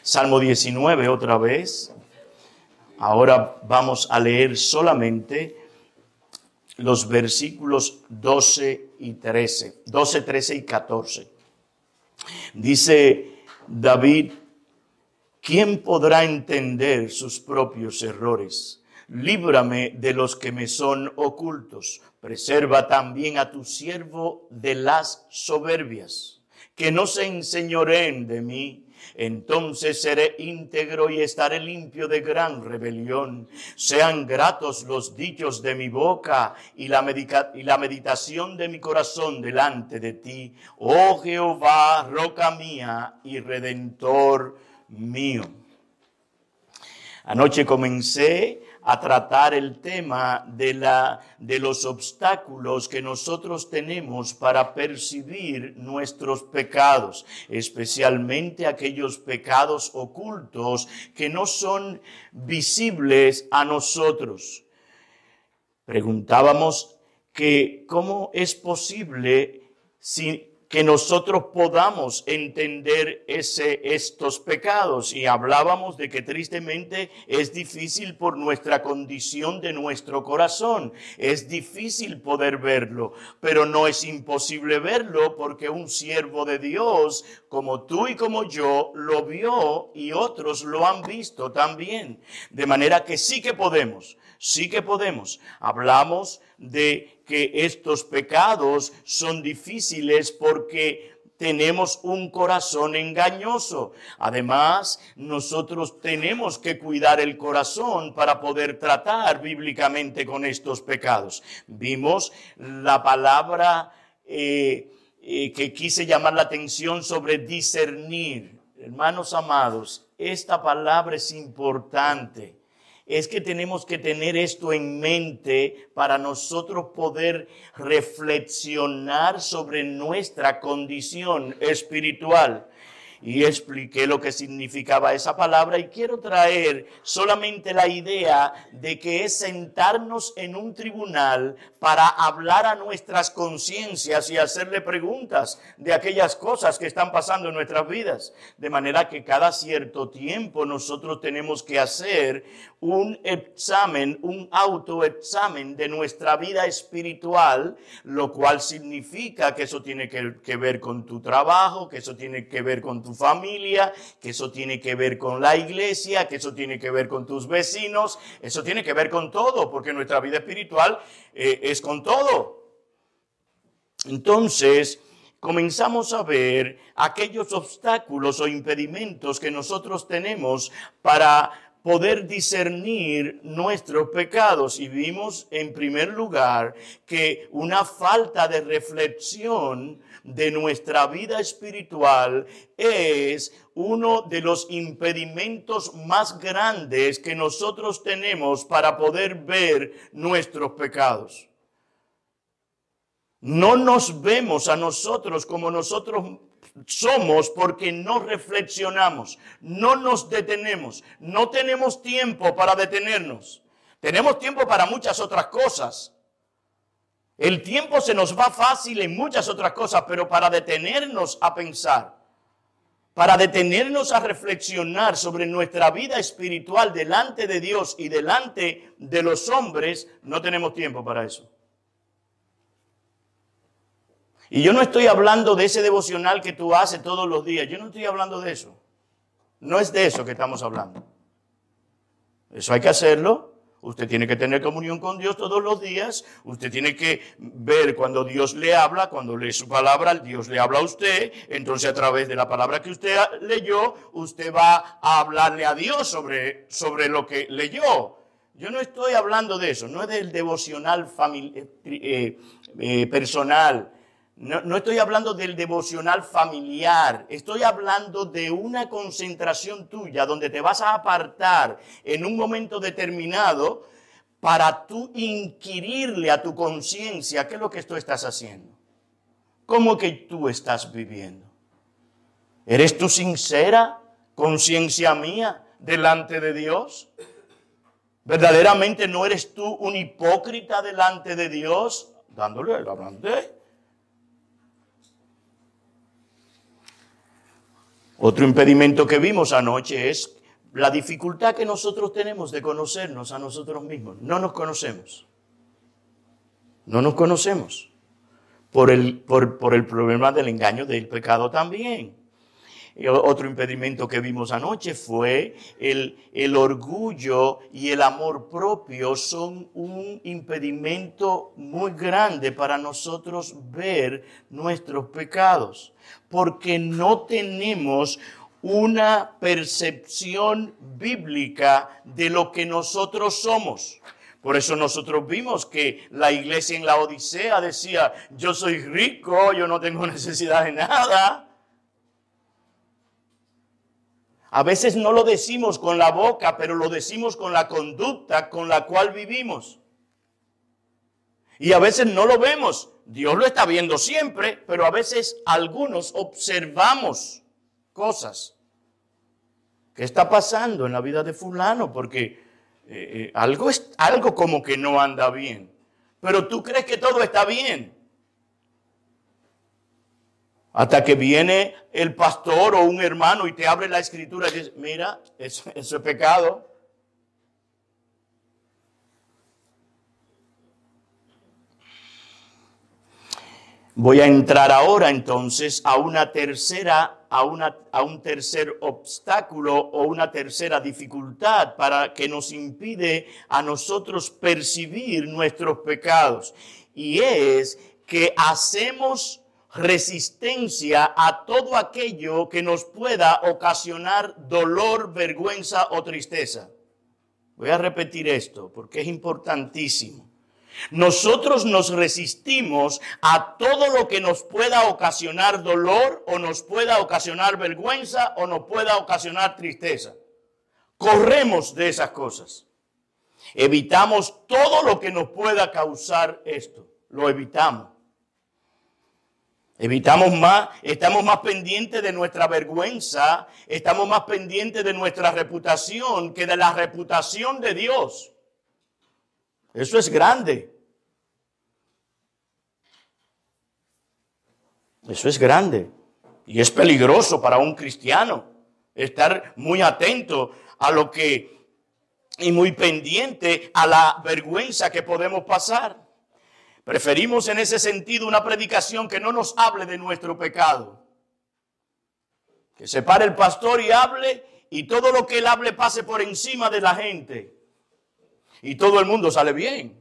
Salmo 19 otra vez. Ahora vamos a leer solamente los versículos 12 y 13. 12, 13 y 14. Dice David: ¿quién podrá entender sus propios errores? Líbrame de los que me son ocultos. Preserva también a tu siervo de las soberbias, que no se enseñoreen de mí. Entonces seré íntegro y estaré limpio de gran rebelión. Sean gratos los dichos de mi boca y la meditación de mi corazón delante de ti, oh Jehová, roca mía y redentor mío. Anoche comencé a tratar el tema de los obstáculos que nosotros tenemos para percibir nuestros pecados, especialmente aquellos pecados ocultos que no son visibles a nosotros. Preguntábamos que cómo es posible que nosotros podamos entender estos pecados, y hablábamos de que tristemente es difícil por nuestra condición de nuestro corazón, es difícil poder verlo, pero no es imposible verlo porque un siervo de Dios como tú y como yo lo vio y otros lo han visto también, de manera que sí que podemos. Hablamos de que estos pecados son difíciles porque tenemos un corazón engañoso. Además, nosotros tenemos que cuidar el corazón para poder tratar bíblicamente con estos pecados. Vimos la palabra que quise llamar la atención sobre discernir. Hermanos amados, esta palabra es importante. Es que tenemos que tener esto en mente para nosotros poder reflexionar sobre nuestra condición espiritual. Y expliqué lo que significaba esa palabra y quiero traer solamente la idea de que es sentarnos en un tribunal para hablar a nuestras conciencias y hacerle preguntas de aquellas cosas que están pasando en nuestras vidas. De manera que cada cierto tiempo nosotros tenemos que hacer un examen, un autoexamen de nuestra vida espiritual, lo cual significa que eso tiene que ver con tu trabajo, que eso tiene que ver con tu familia, que eso tiene que ver con la iglesia, que eso tiene que ver con tus vecinos, eso tiene que ver con todo, porque nuestra vida espiritual es con todo. Entonces, comenzamos a ver aquellos obstáculos o impedimentos que nosotros tenemos para poder discernir nuestros pecados, y vimos en primer lugar que una falta de reflexión de nuestra vida espiritual es uno de los impedimentos más grandes que nosotros tenemos para poder ver nuestros pecados. No nos vemos a nosotros como nosotros somos porque no reflexionamos, no nos detenemos, no tenemos tiempo para detenernos. Tenemos tiempo para muchas otras cosas. El tiempo se nos va fácil en muchas otras cosas, pero para detenernos a pensar, para detenernos a reflexionar sobre nuestra vida espiritual delante de Dios y delante de los hombres, no tenemos tiempo para eso. Y yo no estoy hablando de ese devocional que tú haces todos los días. Yo no estoy hablando de eso. No es de eso que estamos hablando. Eso hay que hacerlo. Usted tiene que tener comunión con Dios todos los días. Usted tiene que ver cuando Dios le habla, cuando lee su palabra, Dios le habla a usted. Entonces, a través de la palabra que usted leyó, usted va a hablarle a Dios sobre lo que leyó. Yo no estoy hablando de eso. No es del devocional personal. No estoy hablando del devocional familiar, estoy hablando de una concentración tuya donde te vas a apartar en un momento determinado para tú inquirirle a tu conciencia qué es lo que tú estás haciendo, cómo que tú estás viviendo. ¿Eres tú sincera, conciencia mía, delante de Dios? ¿Verdaderamente no eres tú un hipócrita delante de Dios? Dándole el hablante. Otro impedimento que vimos anoche es la dificultad que nosotros tenemos de conocernos a nosotros mismos. No nos conocemos. No nos conocemos. Por el problema del engaño del pecado también. Y otro impedimento que vimos anoche fue el orgullo y el amor propio son un impedimento muy grande para nosotros ver nuestros pecados. Porque no tenemos una percepción bíblica de lo que nosotros somos. Por eso nosotros vimos que la iglesia en la Odisea decía, yo soy rico, yo no tengo necesidad de nada. A veces no lo decimos con la boca, pero lo decimos con la conducta con la cual vivimos. Y a veces no lo vemos. Dios lo está viendo siempre, pero a veces algunos observamos cosas. ¿Qué está pasando en la vida de fulano? Porque algo como que no anda bien. Pero tú crees que todo está bien. Hasta que viene el pastor o un hermano y te abre la escritura y dice, mira, eso es pecado. Voy a entrar ahora entonces a un tercer obstáculo o una tercera dificultad para que nos impide a nosotros percibir nuestros pecados. Y es que hacemos resistencia a todo aquello que nos pueda ocasionar dolor, vergüenza o tristeza. Voy a repetir esto porque es importantísimo. Nosotros nos resistimos a todo lo que nos pueda ocasionar dolor o nos pueda ocasionar vergüenza o nos pueda ocasionar tristeza. Corremos de esas cosas. Evitamos todo lo que nos pueda causar esto. Lo evitamos. Estamos más pendientes de nuestra vergüenza, estamos más pendientes de nuestra reputación que de la reputación de Dios. Eso es grande. Eso es grande. Y es peligroso para un cristiano estar muy atento a lo que y muy pendiente a la vergüenza que podemos pasar. Preferimos en ese sentido una predicación que no nos hable de nuestro pecado. Que se pare el pastor y hable y todo lo que él hable pase por encima de la gente. Y todo el mundo sale bien.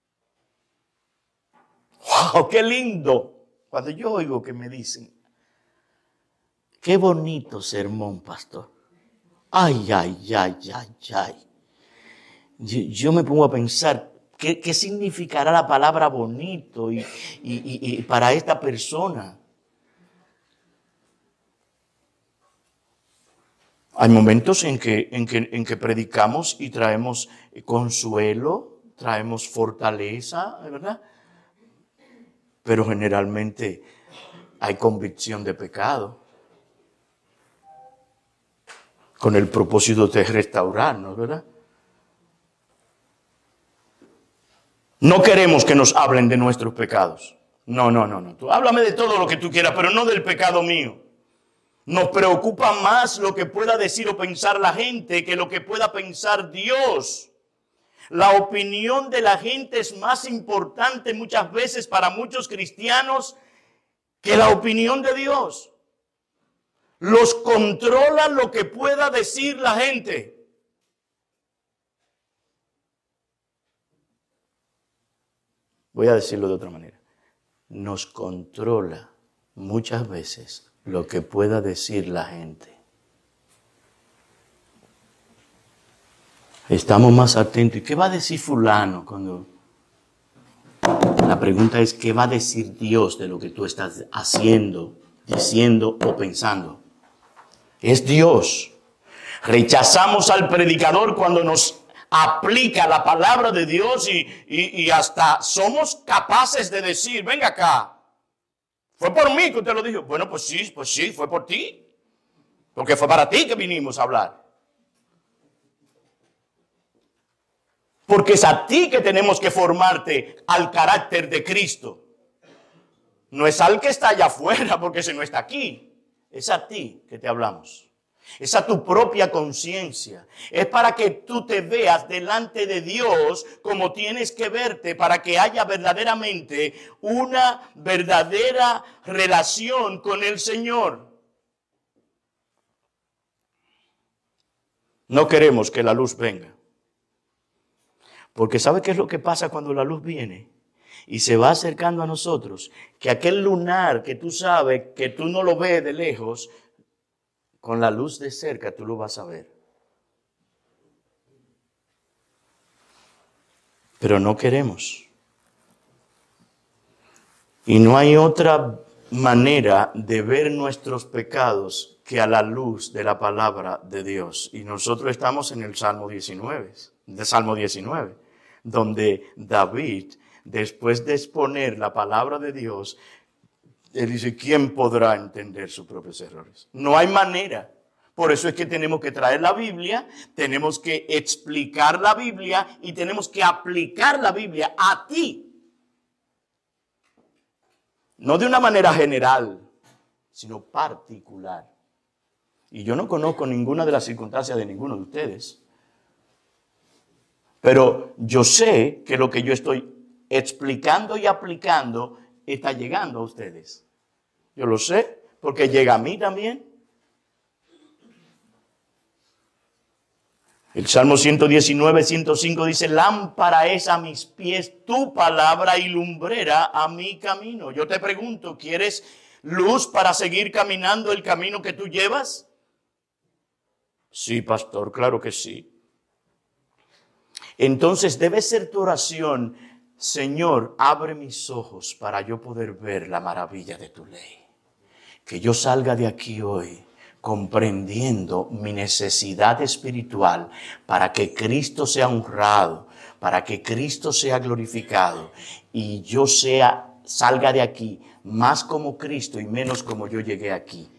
¡Wow! ¡Qué lindo! Cuando yo oigo que me dicen, qué bonito sermón, pastor. Ay, ay, ay, ay, ay. Yo me pongo a pensar, ¿qué significará la palabra bonito y para esta persona? Hay momentos en que predicamos y traemos consuelo, traemos fortaleza, ¿verdad? Pero generalmente hay convicción de pecado con el propósito de restaurarnos, ¿verdad? No queremos que nos hablen de nuestros pecados. No. Tú háblame de todo lo que tú quieras, pero no del pecado mío. Nos preocupa más lo que pueda decir o pensar la gente que lo que pueda pensar Dios. La opinión de la gente es más importante muchas veces para muchos cristianos que la opinión de Dios. Los controla lo que pueda decir la gente. Voy a decirlo de otra manera. Nos controla muchas veces lo que pueda decir la gente. Estamos más atentos. ¿Y qué va a decir fulano cuando? La pregunta es, ¿qué va a decir Dios de lo que tú estás haciendo, diciendo o pensando? Es Dios. Rechazamos al predicador cuando nos aplica la palabra de Dios y hasta somos capaces de decir, venga acá, fue por mí que usted lo dijo. Bueno, pues sí, fue por ti. Porque fue para ti que vinimos a hablar. Porque es a ti que tenemos que formarte al carácter de Cristo. No es al que está allá afuera, porque ese no está aquí. Es a ti que te hablamos. Es a tu propia conciencia. Es para que tú te veas delante de Dios como tienes que verte, para que haya verdaderamente una verdadera relación con el Señor. No queremos que la luz venga. Porque ¿sabe qué es lo que pasa cuando la luz viene? Y se va acercando a nosotros. Que aquel lunar que tú sabes, que tú no lo ves de lejos, con la luz de cerca tú lo vas a ver. Pero no queremos. Y no hay otra manera de ver nuestros pecados que a la luz de la palabra de Dios. Y nosotros estamos en el Salmo 19, donde David, después de exponer la palabra de Dios, él dice, ¿quién podrá entender sus propios errores? No hay manera. Por eso es que tenemos que traer la Biblia, tenemos que explicar la Biblia y tenemos que aplicar la Biblia a ti. No de una manera general, sino particular. Y yo no conozco ninguna de las circunstancias de ninguno de ustedes. Pero yo sé que lo que yo estoy explicando y aplicando está llegando a ustedes. Yo lo sé, porque llega a mí también. El Salmo 119, 105 dice, lámpara es a mis pies tu palabra y lumbrera a mi camino. Yo te pregunto, ¿quieres luz para seguir caminando el camino que tú llevas? Sí, pastor, claro que sí. Entonces debe ser tu oración, Señor, abre mis ojos para yo poder ver la maravilla de tu ley. Que yo salga de aquí hoy comprendiendo mi necesidad espiritual para que Cristo sea honrado, para que Cristo sea glorificado y yo salga de aquí más como Cristo y menos como yo llegué aquí.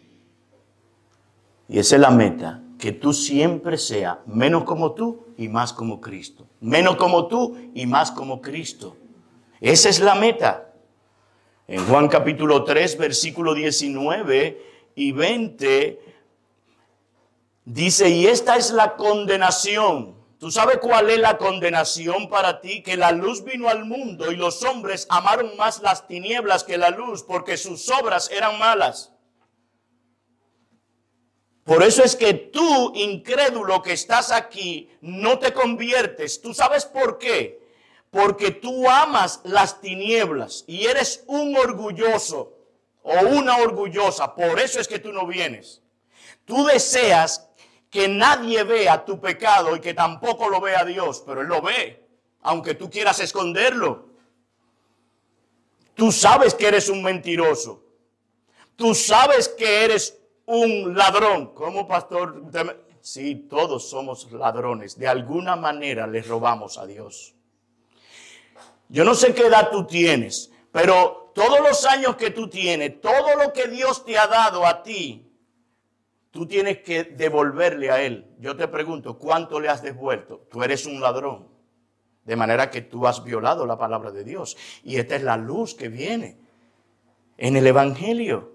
Y esa es la meta, que tú siempre seas menos como tú y más como Cristo. Menos como tú y más como Cristo. Esa es la meta. En Juan capítulo 3, versículo 19 y 20, dice, y esta es la condenación. ¿Tú sabes cuál es la condenación para ti? Que la luz vino al mundo y los hombres amaron más las tinieblas que la luz porque sus obras eran malas. Por eso es que tú, incrédulo que estás aquí, no te conviertes. ¿Tú sabes por qué? Porque tú amas las tinieblas y eres un orgulloso o una orgullosa. Por eso es que tú no vienes. Tú deseas que nadie vea tu pecado y que tampoco lo vea Dios, pero Él lo ve, aunque tú quieras esconderlo. Tú sabes que eres un mentiroso. Tú sabes que eres un ladrón. ¿Cómo, pastor? Sí, todos somos ladrones. De alguna manera le robamos a Dios. Yo no sé qué edad tú tienes, pero todos los años que tú tienes, todo lo que Dios te ha dado a ti, tú tienes que devolverle a Él. Yo te pregunto, ¿cuánto le has devuelto? Tú eres un ladrón. De manera que tú has violado la palabra de Dios. Y esta es la luz que viene en el Evangelio.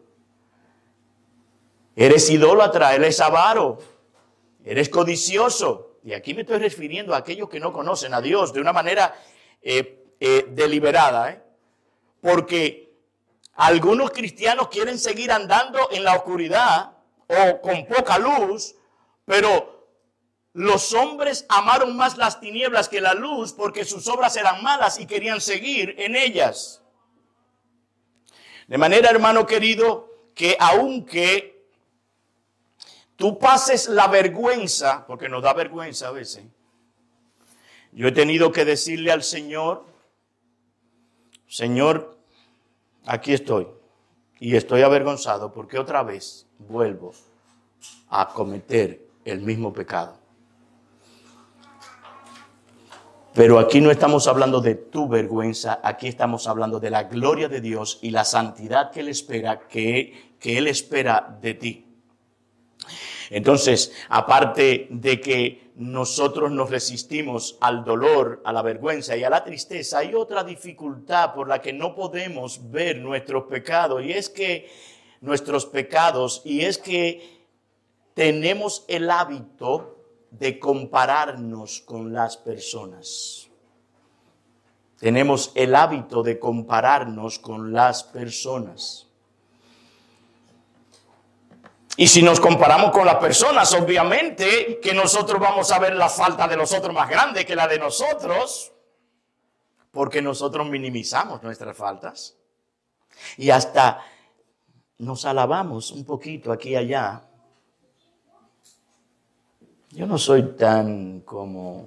Eres idólatra, eres avaro, eres codicioso. Y aquí me estoy refiriendo a aquellos que no conocen a Dios de una manera deliberada. Porque algunos cristianos quieren seguir andando en la oscuridad o con poca luz, pero los hombres amaron más las tinieblas que la luz porque sus obras eran malas y querían seguir en ellas. De manera, hermano querido, que aunque tú pases la vergüenza, porque nos da vergüenza a veces, yo he tenido que decirle al Señor, Señor, aquí estoy y estoy avergonzado porque otra vez vuelvo a cometer el mismo pecado. Pero aquí no estamos hablando de tu vergüenza, aquí estamos hablando de la gloria de Dios y la santidad que Él espera, que Él espera de ti. Entonces, aparte de que nosotros nos resistimos al dolor, a la vergüenza y a la tristeza, hay otra dificultad por la que no podemos ver nuestros pecados, y es que nuestros pecados, y es que tenemos el hábito de compararnos con las personas. Tenemos el hábito de compararnos con las personas. Y si nos comparamos con las personas, obviamente que nosotros vamos a ver la falta de los otros más grande que la de nosotros, porque nosotros minimizamos nuestras faltas. Y hasta nos alabamos un poquito aquí y allá. Yo no soy tan como...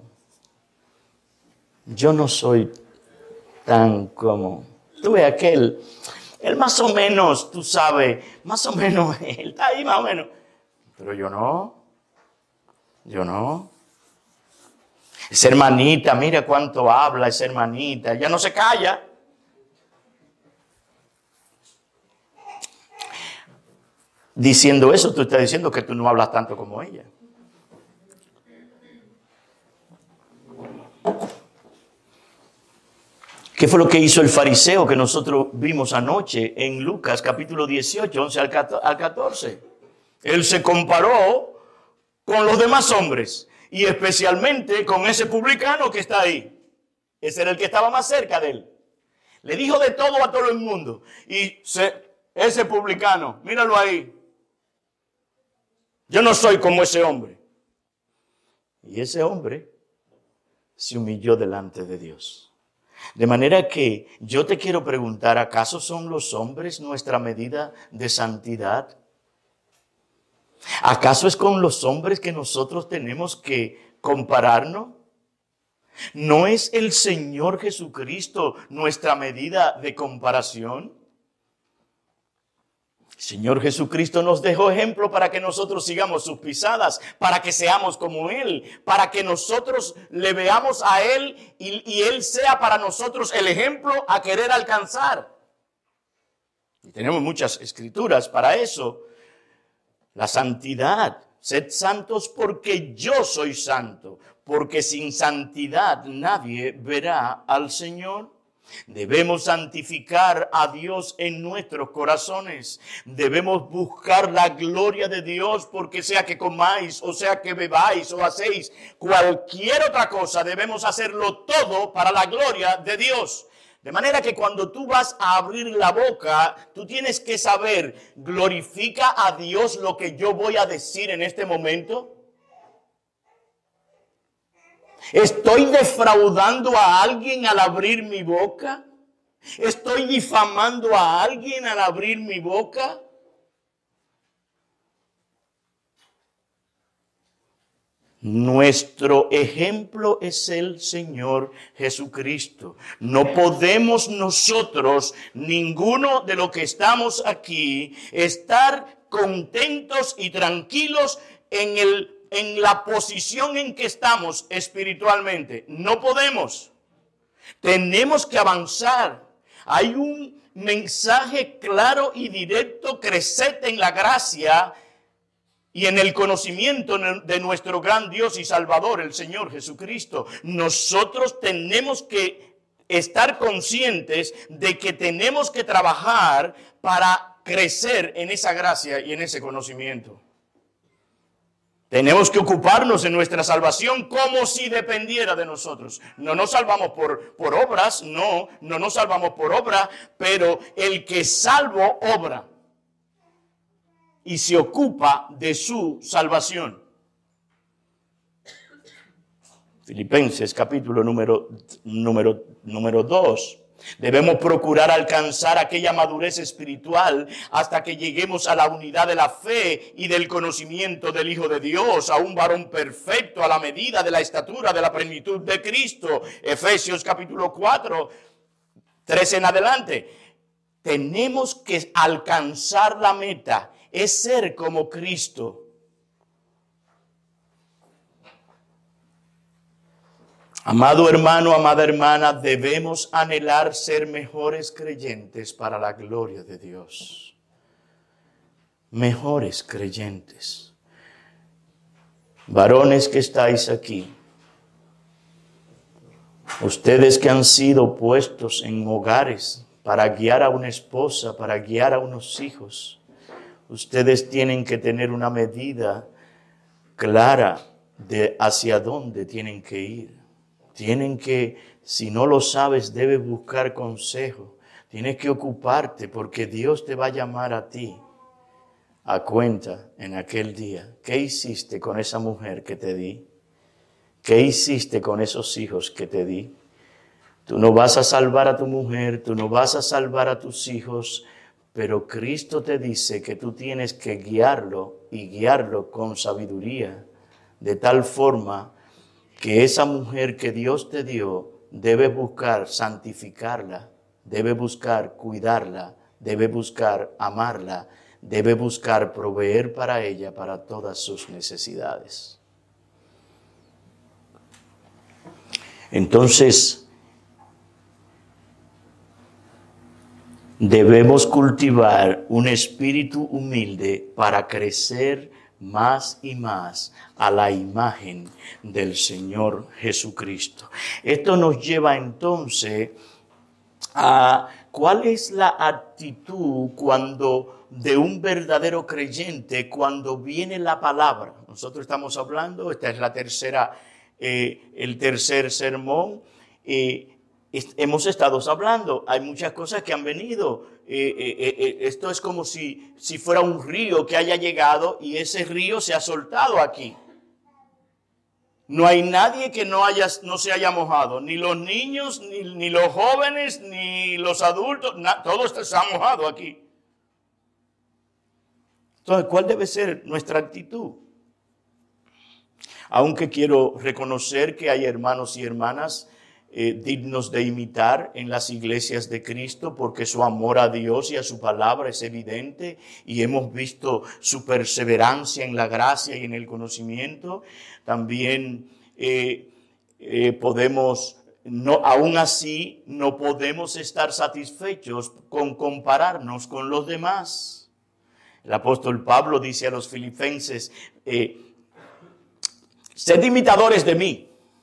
Tú ves aquel... Él más o menos, tú sabes, más o menos, él está ahí más o menos. Pero yo no. Esa hermanita, mira cuánto habla esa hermanita. Ella no se calla. Diciendo eso, tú estás diciendo que tú no hablas tanto como ella. ¿Qué fue lo que hizo el fariseo que nosotros vimos anoche en Lucas capítulo 18, 11 al 14? Él se comparó con los demás hombres y especialmente con ese publicano que está ahí. Ese era el que estaba más cerca de él. Le dijo de todo a todo el mundo. Y ese publicano, míralo ahí. Yo no soy como ese hombre. Y ese hombre se humilló delante de Dios. De manera que yo te quiero preguntar, ¿acaso son los hombres nuestra medida de santidad? ¿Acaso es con los hombres que nosotros tenemos que compararnos? ¿No es el Señor Jesucristo nuestra medida de comparación? El Señor Jesucristo nos dejó ejemplo para que nosotros sigamos sus pisadas, para que seamos como Él, para que nosotros le veamos a Él y Él sea para nosotros el ejemplo a querer alcanzar. Y tenemos muchas escrituras para eso. La santidad. Sed santos porque yo soy santo, porque sin santidad nadie verá al Señor. Debemos santificar a Dios en nuestros corazones. Debemos buscar la gloria de Dios, porque sea que comáis, o sea que bebáis, o hacéis cualquier otra cosa, debemos hacerlo todo para la gloria de Dios. De manera que cuando tú vas a abrir la boca, tú tienes que saber, ¿glorifica a Dios lo que yo voy a decir en este momento? ¿Estoy defraudando a alguien al abrir mi boca? ¿Estoy difamando a alguien al abrir mi boca? Nuestro ejemplo es el Señor Jesucristo. No podemos nosotros, ninguno de los que estamos aquí, estar contentos y tranquilos en la posición en que estamos espiritualmente. No podemos. Tenemos que avanzar. Hay un mensaje claro y directo: creced en la gracia y en el conocimiento de nuestro gran Dios y Salvador, el Señor Jesucristo. Nosotros tenemos que estar conscientes de que tenemos que trabajar para crecer en esa gracia y en ese conocimiento. Tenemos que ocuparnos de nuestra salvación como si dependiera de nosotros. No nos salvamos por obras, no nos salvamos por obra, pero el que salvo obra y se ocupa de su salvación. Filipenses capítulo número 2. Debemos procurar alcanzar aquella madurez espiritual hasta que lleguemos a la unidad de la fe y del conocimiento del Hijo de Dios, a un varón perfecto a la medida de la estatura de la plenitud de Cristo. Efesios capítulo 4, 13 en adelante. Tenemos que alcanzar la meta, es ser como Cristo. Amado hermano, amada hermana, debemos anhelar ser mejores creyentes para la gloria de Dios. Mejores creyentes. Varones que estáis aquí, ustedes que han sido puestos en hogares para guiar a una esposa, para guiar a unos hijos, Ustedes tienen que tener una medida clara de hacia dónde tienen que ir. Tienen que, si no lo sabes, debes buscar consejo. Tienes que ocuparte porque Dios te va a llamar a ti a cuenta en aquel día. ¿Qué hiciste con esa mujer que te di? ¿Qué hiciste con esos hijos que te di? Tú no vas a salvar a tu mujer, tú no vas a salvar a tus hijos, pero Cristo te dice que tú tienes que guiarlo y guiarlo con sabiduría, de tal forma que esa mujer que Dios te dio, debe buscar santificarla, debe buscar cuidarla, debe buscar amarla, debe buscar proveer para ella, para todas sus necesidades. Entonces, debemos cultivar un espíritu humilde para crecer más y más a la imagen del Señor Jesucristo. Esto nos lleva entonces a cuál es la actitud de un verdadero creyente cuando viene la palabra. Nosotros estamos hablando, esta es el tercer sermón. Hemos estado hablando, hay muchas cosas que han venido. Esto es como si fuera un río que haya llegado y ese río se ha soltado aquí. No hay nadie que no se haya mojado, ni los niños, ni los jóvenes, ni los adultos, todos se han mojado aquí. Entonces, ¿cuál debe ser nuestra actitud? Aunque quiero reconocer que hay hermanos y hermanas dignos de imitar en las iglesias de Cristo, porque su amor a Dios y a su palabra es evidente y hemos visto su perseverancia en la gracia y en el conocimiento. También aún así no podemos estar satisfechos con compararnos con los demás. El apóstol Pablo dice a los filipenses, sed imitadores de mí.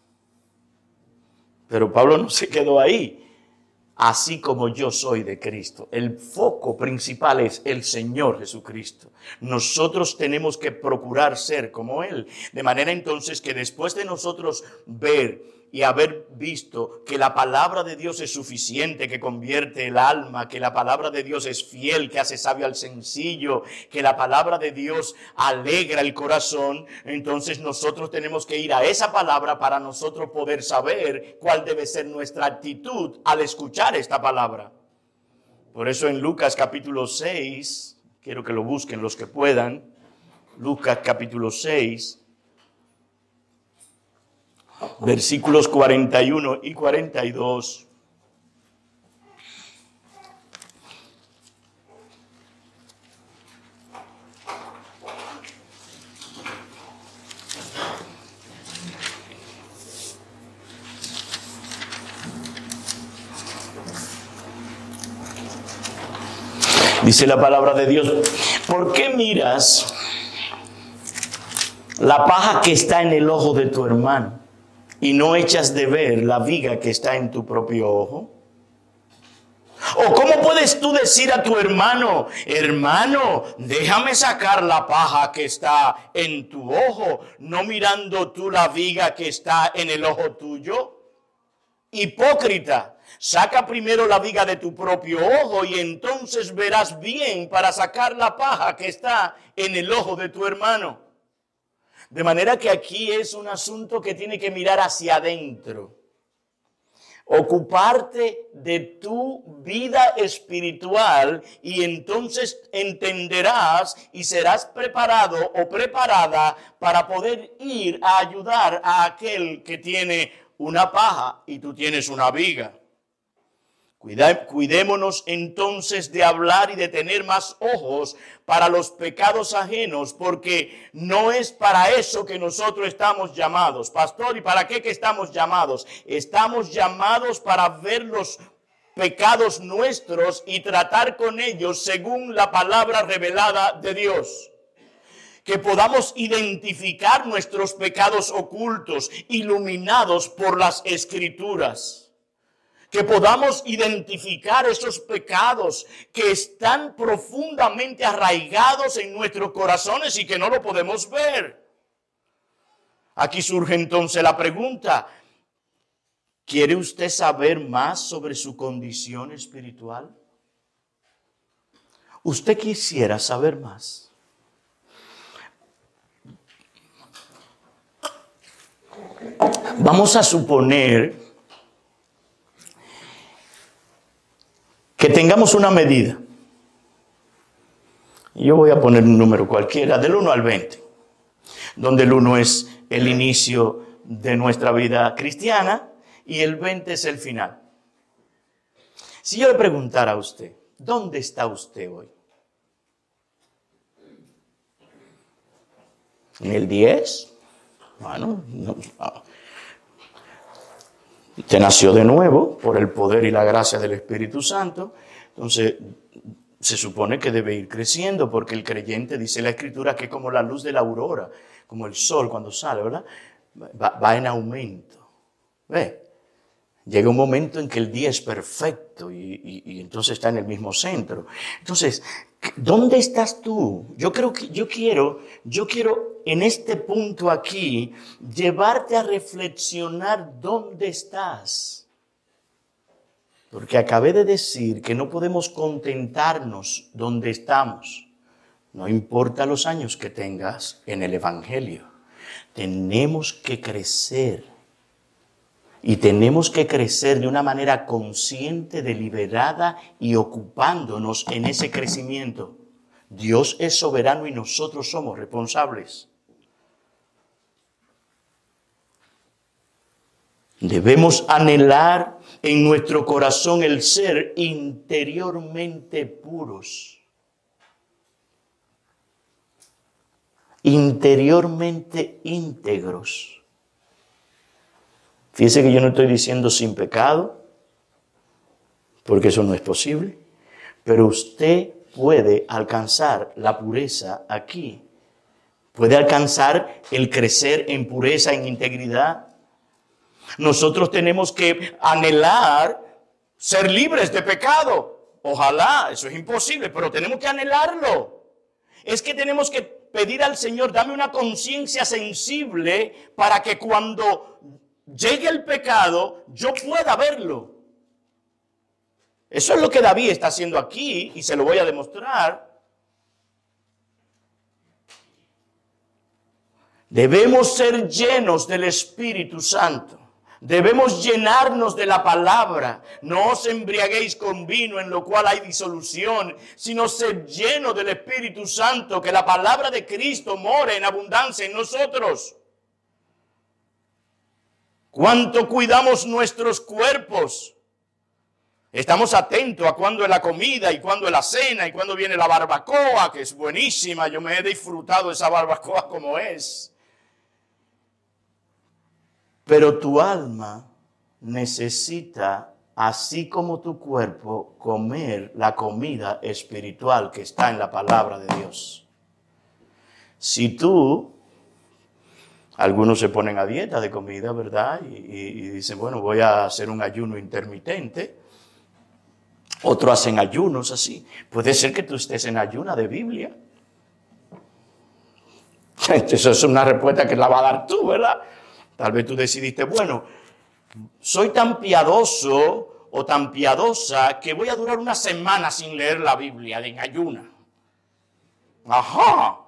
Pero Pablo no se quedó ahí. Así como yo soy de Cristo. El foco principal es el Señor Jesucristo. Nosotros tenemos que procurar ser como Él. De manera entonces que después de nosotros ver y haber visto que la palabra de Dios es suficiente, que convierte el alma, que la palabra de Dios es fiel, que hace sabio al sencillo, que la palabra de Dios alegra el corazón, entonces nosotros tenemos que ir a esa palabra para nosotros poder saber cuál debe ser nuestra actitud al escuchar esta palabra. Por eso en Lucas capítulo 6, quiero que lo busquen los que puedan, Lucas capítulo 6, versículos 41 y 42. Dice la palabra de Dios, ¿por qué miras la paja que está en el ojo de tu hermano y no echas de ver la viga que está en tu propio ojo? ¿O cómo puedes tú decir a tu hermano, hermano, déjame sacar la paja que está en tu ojo, no mirando tú la viga que está en el ojo tuyo? Hipócrita, saca primero la viga de tu propio ojo y entonces verás bien para sacar la paja que está en el ojo de tu hermano. De manera que aquí es un asunto que tiene que mirar hacia adentro. Ocuparte de tu vida espiritual y entonces entenderás y serás preparado o preparada para poder ir a ayudar a aquel que tiene una paja y tú tienes una viga. Cuidémonos entonces de hablar y de tener más ojos para los pecados ajenos, porque no es para eso que nosotros estamos llamados. Pastor, ¿y para qué que estamos llamados? Estamos llamados para ver los pecados nuestros y tratar con ellos según la palabra revelada de Dios. Que podamos identificar nuestros pecados ocultos, iluminados por las Escrituras. que podamos identificar esos pecados que están profundamente arraigados en nuestros corazones y que no lo podemos ver. Aquí surge entonces la pregunta: ¿quiere usted saber más sobre su condición espiritual? ¿Usted quisiera saber más? Vamos a suponer que tengamos una medida. Yo voy a poner un número cualquiera, del 1 al 20, donde el 1 es el inicio de nuestra vida cristiana y el 20 es el final. Si yo le preguntara a usted, ¿dónde está usted hoy? ¿En el 10? Bueno, no. Usted nació de nuevo por el poder y la gracia del Espíritu Santo. Entonces, se supone que debe ir creciendo, porque el creyente, dice la Escritura, que es como la luz de la aurora, como el sol cuando sale, ¿verdad? Va en aumento. ¿Ve? Llega un momento en que el día es perfecto y entonces está en el mismo centro. Entonces, ¿dónde estás tú? Yo quiero en este punto aquí llevarte a reflexionar dónde estás. Porque acabé de decir que no podemos contentarnos donde estamos. No importa los años que tengas en el Evangelio. Tenemos que crecer. Y tenemos que crecer de una manera consciente, deliberada y ocupándonos en ese crecimiento. Dios es soberano y nosotros somos responsables. Debemos anhelar en nuestro corazón el ser interiormente puros. Interiormente íntegros. Fíjese que yo no estoy diciendo sin pecado, porque eso no es posible, pero usted puede alcanzar la pureza aquí. Puede alcanzar el crecer en pureza, en integridad. Nosotros tenemos que anhelar ser libres de pecado. Ojalá, eso es imposible, pero tenemos que anhelarlo. Es que tenemos que pedir al Señor, dame una conciencia sensible para que cuando llegue el pecado, yo pueda verlo. Eso es lo que David está haciendo aquí y se lo voy a demostrar. Debemos ser llenos del Espíritu Santo. Debemos llenarnos de la palabra. No os embriaguéis con vino en lo cual hay disolución, sino ser llenos del Espíritu Santo, que la palabra de Cristo more en abundancia en nosotros. ¿Cuánto cuidamos nuestros cuerpos? Estamos atentos a cuándo es la comida y cuándo es la cena y cuándo viene la barbacoa, que es buenísima. Yo me he disfrutado esa barbacoa como es. Pero tu alma necesita, así como tu cuerpo, comer la comida espiritual que está en la palabra de Dios. Si tú... Algunos se ponen a dieta de comida, ¿verdad? Y dicen, bueno, voy a hacer un ayuno intermitente. Otros hacen ayunos así. Puede ser que tú estés en ayuna de Biblia. Eso es una respuesta que la va a dar tú, ¿verdad? Tal vez tú decidiste, bueno, soy tan piadoso o tan piadosa que voy a durar una semana sin leer la Biblia en ayuna. Ajá.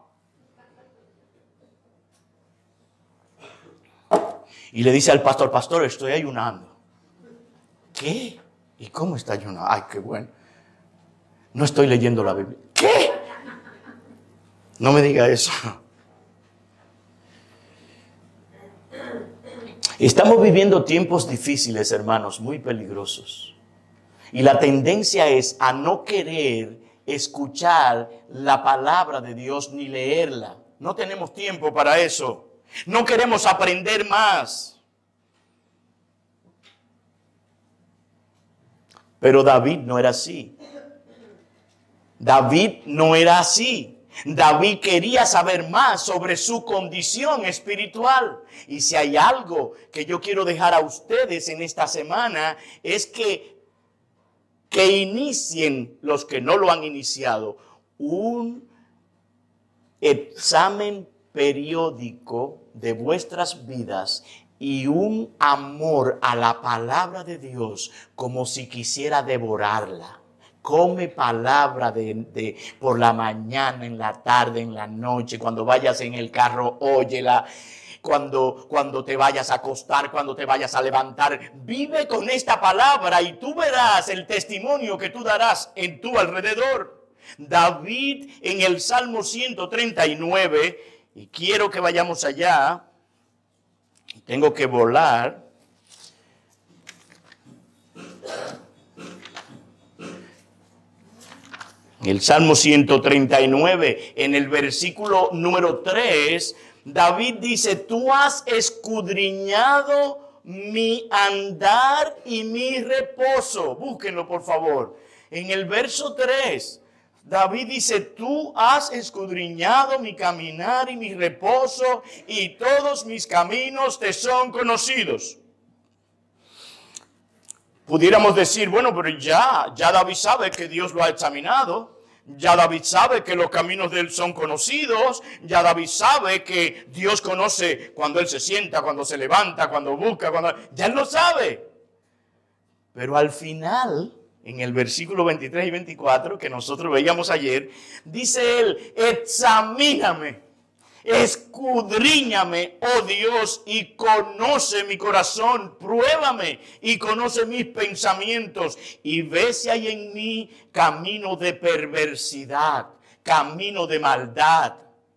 Y le dice al pastor, pastor, estoy ayunando. ¿Qué? ¿Y cómo está ayunando? Ay, qué bueno. No estoy leyendo la Biblia. ¿Qué? No me diga eso. Estamos viviendo tiempos difíciles, hermanos, muy peligrosos. Y la tendencia es a no querer escuchar la palabra de Dios ni leerla. No tenemos tiempo para eso. No queremos aprender más. Pero David no era así. David no era así. David quería saber más sobre su condición espiritual. Y si hay algo que yo quiero dejar a ustedes en esta semana, es que inicien, los que no lo han iniciado, un examen periódico de vuestras vidas y un amor a la palabra de Dios como si quisiera devorarla. Come palabra por la mañana, en la tarde, en la noche, cuando vayas en el carro, óyela. Cuando te vayas a acostar, cuando te vayas a levantar, vive con esta palabra y tú verás el testimonio que tú darás en tu alrededor. David en el Salmo 139, y quiero que vayamos allá, tengo que volar. El Salmo 139, en el versículo número 3, David dice, tú has escudriñado mi andar y mi reposo. Búsquenlo, por favor. En el verso 3, David dice, tú has escudriñado mi caminar y mi reposo, y todos mis caminos te son conocidos. Pudiéramos decir, bueno, pero ya David sabe que Dios lo ha examinado. Ya David sabe que los caminos de él son conocidos. Ya David sabe que Dios conoce cuando él se sienta, cuando se levanta, cuando busca, ya él lo sabe. Pero al final, en el versículo 23 y 24 que nosotros veíamos ayer, dice él, examíname, escudriñame, oh Dios, y conoce mi corazón, pruébame y conoce mis pensamientos, y ve si hay en mí camino de perversidad, camino de maldad.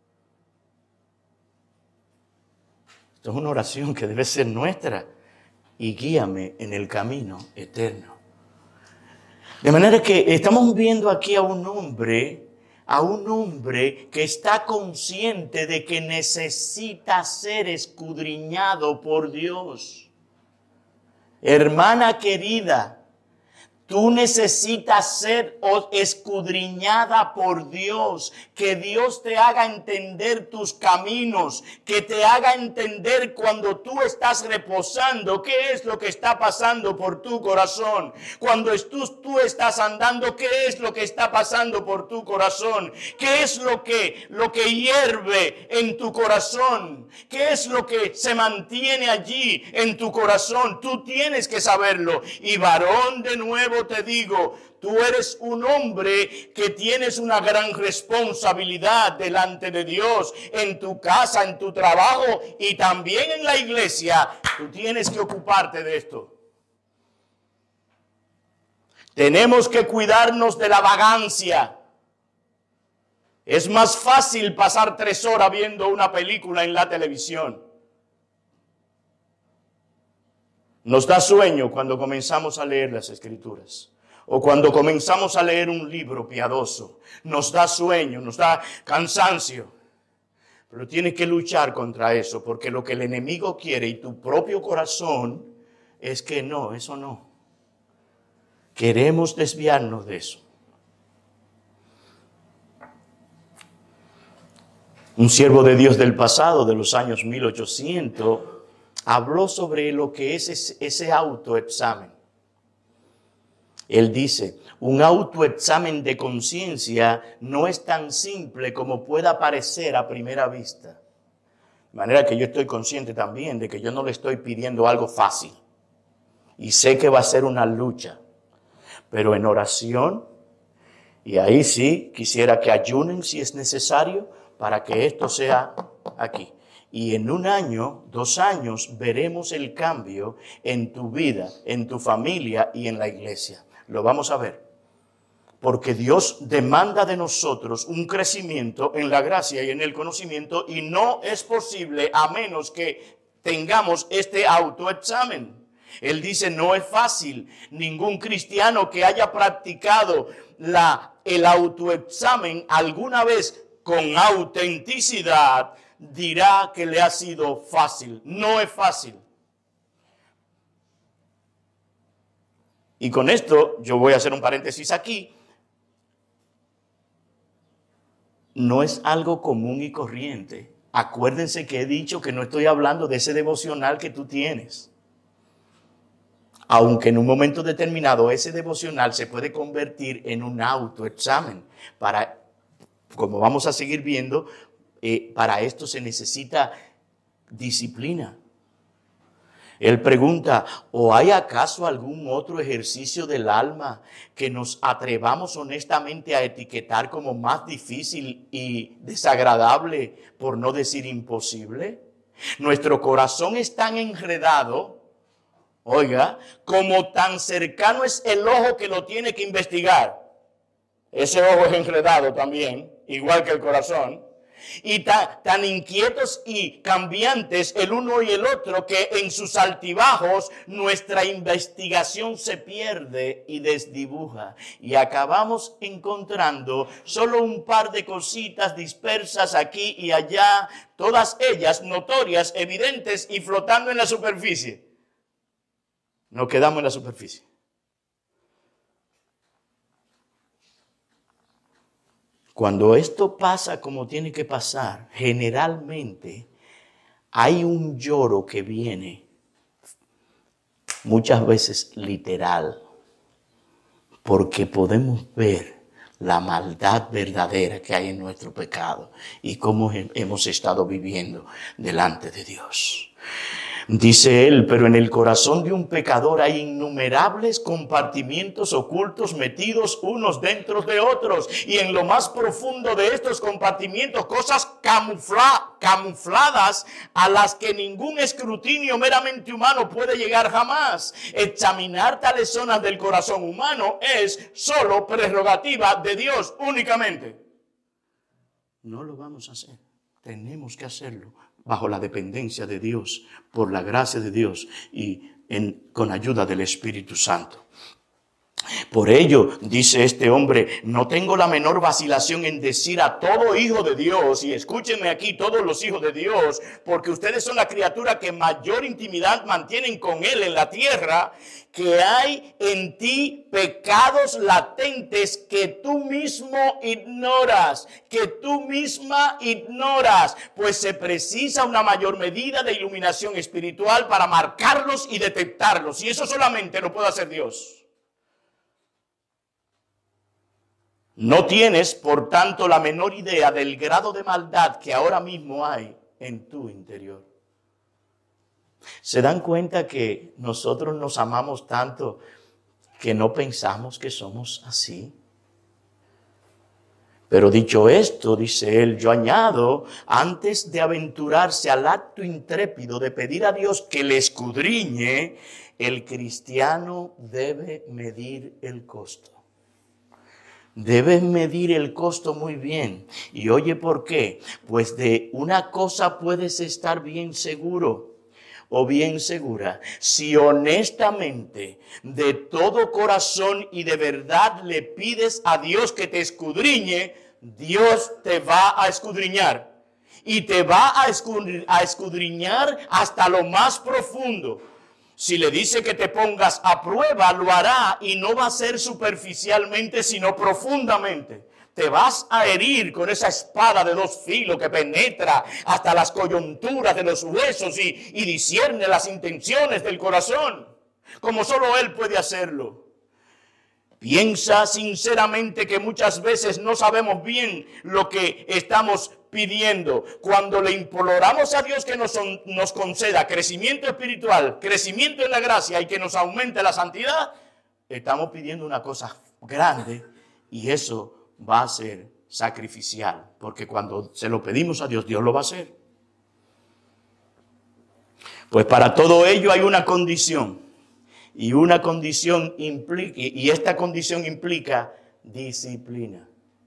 Esto es una oración que debe ser nuestra, y guíame en el camino eterno. De manera que estamos viendo aquí a un hombre que está consciente de que necesita ser escudriñado por Dios. Hermana querida, tú necesitas ser escudriñada por Dios, que Dios te haga entender tus caminos, que te haga entender cuando tú estás reposando, qué es lo que está pasando por tu corazón. Cuando tú estás andando, qué es lo que está pasando por tu corazón. ¿Qué es lo que hierve en tu corazón? ¿Qué es lo que se mantiene allí en tu corazón? Tú tienes que saberlo. Y varón, de nuevo te digo, tú eres un hombre que tienes una gran responsabilidad delante de Dios, en tu casa, en tu trabajo y también en la iglesia. Tú tienes que ocuparte de esto. Tenemos que cuidarnos de la vagancia. Es más fácil pasar 3 horas viendo una película en la televisión. Nos da sueño cuando comenzamos a leer las Escrituras. O cuando comenzamos a leer un libro piadoso. Nos da sueño, nos da cansancio. Pero tienes que luchar contra eso, porque lo que el enemigo quiere y tu propio corazón es que no, eso no. Queremos desviarnos de eso. Un siervo de Dios del pasado, de los años 1800, habló sobre lo que es ese autoexamen. Él dice, un autoexamen de conciencia no es tan simple como pueda parecer a primera vista. De manera que yo estoy consciente también de que yo no le estoy pidiendo algo fácil. Y sé que va a ser una lucha. Pero en oración, y ahí sí quisiera que ayunen si es necesario para que esto sea aquí. Y en 1 año, 2 años, veremos el cambio en tu vida, en tu familia y en la iglesia. Lo vamos a ver. Porque Dios demanda de nosotros un crecimiento en la gracia y en el conocimiento, y no es posible a menos que tengamos este autoexamen. Él dice, no es fácil. Ningún cristiano que haya practicado el autoexamen alguna vez con autenticidad dirá que le ha sido fácil. No es fácil. Y con esto yo voy a hacer un paréntesis aquí. no es algo común y corriente. Acuérdense que he dicho que no estoy hablando de ese devocional que tú tienes. Aunque en un momento determinado ese devocional se puede convertir en un autoexamen. Como vamos a seguir viendo, para esto se necesita disciplina. Él pregunta, ¿o hay acaso algún otro ejercicio del alma que nos atrevamos honestamente a etiquetar como más difícil y desagradable, por no decir imposible? Nuestro corazón es tan enredado, oiga, como tan cercano es el ojo que lo tiene que investigar. Ese ojo es enredado también, igual que el corazón. Y tan inquietos y cambiantes el uno y el otro, que en sus altibajos nuestra investigación se pierde y desdibuja. Y acabamos encontrando solo un par de cositas dispersas aquí y allá, todas ellas notorias, evidentes y flotando en la superficie. Nos quedamos en la superficie. Cuando esto pasa como tiene que pasar, generalmente hay un lloro que viene, muchas veces literal, porque podemos ver la maldad verdadera que hay en nuestro pecado y cómo hemos estado viviendo delante de Dios. Dice él, pero en el corazón de un pecador hay innumerables compartimientos ocultos metidos unos dentro de otros. Y en lo más profundo de estos compartimientos, cosas camufladas a las que ningún escrutinio meramente humano puede llegar jamás. Examinar tales zonas del corazón humano es solo prerrogativa de Dios únicamente. No lo vamos a hacer. Tenemos que hacerlo bajo la dependencia de Dios, por la gracia de Dios y con ayuda del Espíritu Santo. Por ello, dice este hombre, no tengo la menor vacilación en decir a todo hijo de Dios, y escúchenme aquí todos los hijos de Dios, porque ustedes son la criatura que mayor intimidad mantienen con Él en la tierra, que hay en ti pecados latentes que tú mismo ignoras, que tú misma ignoras, pues se precisa una mayor medida de iluminación espiritual para marcarlos y detectarlos, y eso solamente lo puede hacer Dios. No tienes, por tanto, la menor idea del grado de maldad que ahora mismo hay en tu interior. ¿Se dan cuenta que nosotros nos amamos tanto que no pensamos que somos así? Pero dicho esto, dice él, yo añado, antes de aventurarse al acto intrépido de pedir a Dios que le escudriñe, el cristiano debe medir el costo. Debes medir el costo muy bien. Y oye, ¿por qué? Pues de una cosa puedes estar bien seguro o bien segura. Si honestamente, de todo corazón y de verdad le pides a Dios que te escudriñe, Dios te va a escudriñar. Y te va a escudriñar hasta lo más profundo. Si le dice que te pongas a prueba, lo hará y no va a ser superficialmente, sino profundamente. Te vas a herir con esa espada de dos filos que penetra hasta las coyunturas de los huesos y discierne las intenciones del corazón, como solo Él puede hacerlo. Piensa sinceramente que muchas veces no sabemos bien lo que estamos pidiendo. Cuando le imploramos a Dios que nos conceda crecimiento espiritual, crecimiento en la gracia y que nos aumente la santidad, estamos pidiendo una cosa grande y eso va a ser sacrificial, porque cuando se lo pedimos a Dios, Dios lo va a hacer. Pues para todo ello hay una condición. Y una condición esta condición implica disciplina.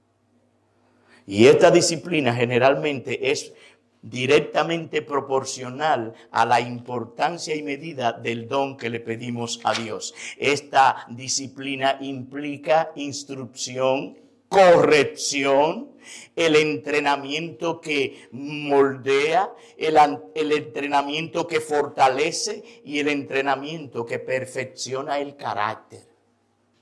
Y esta disciplina generalmente es directamente proporcional a la importancia y medida del don que le pedimos a Dios. Esta disciplina implica instrucción, corrección, el entrenamiento que moldea, el entrenamiento que fortalece y el entrenamiento que perfecciona el carácter.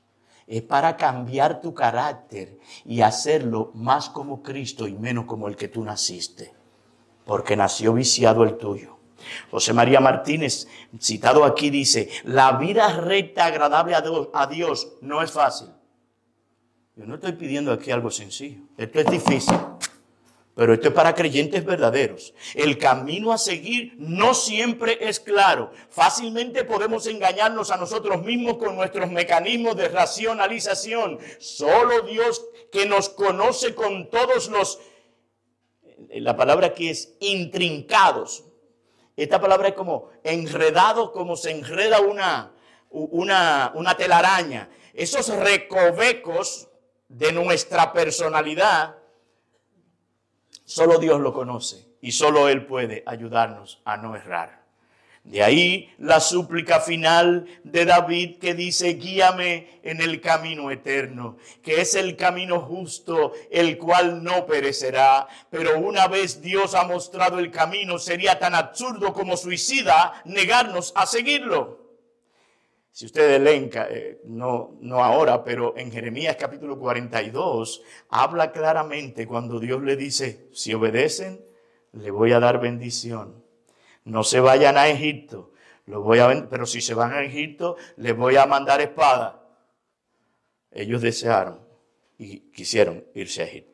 es para cambiar tu carácter y hacerlo más como Cristo y menos como el que tú naciste, porque nació viciado el tuyo. José María Martínez, citado aquí, dice, la vida recta, agradable a Dios no es fácil. Yo no estoy pidiendo aquí algo sencillo, esto es difícil. Pero esto es para creyentes verdaderos. El camino a seguir no siempre es claro. Fácilmente podemos engañarnos a nosotros mismos con nuestros mecanismos de racionalización. Solo Dios, que nos conoce con todos los, la palabra aquí es intrincados. Esta palabra es como enredado, como se enreda una telaraña. Esos recovecos de nuestra personalidad, solo Dios lo conoce y solo Él puede ayudarnos a no errar. De ahí la súplica final de David que dice, guíame en el camino eterno, que es el camino justo, el cual no perecerá. Pero una vez Dios ha mostrado el camino, sería tan absurdo como suicida negarnos a seguirlo. Si ustedes leen, no ahora, pero en Jeremías capítulo 42, habla claramente cuando Dios le dice, si obedecen, le voy a dar bendición. No se vayan a Egipto, pero si se van a Egipto, les voy a mandar espada. Ellos desearon y quisieron irse a Egipto.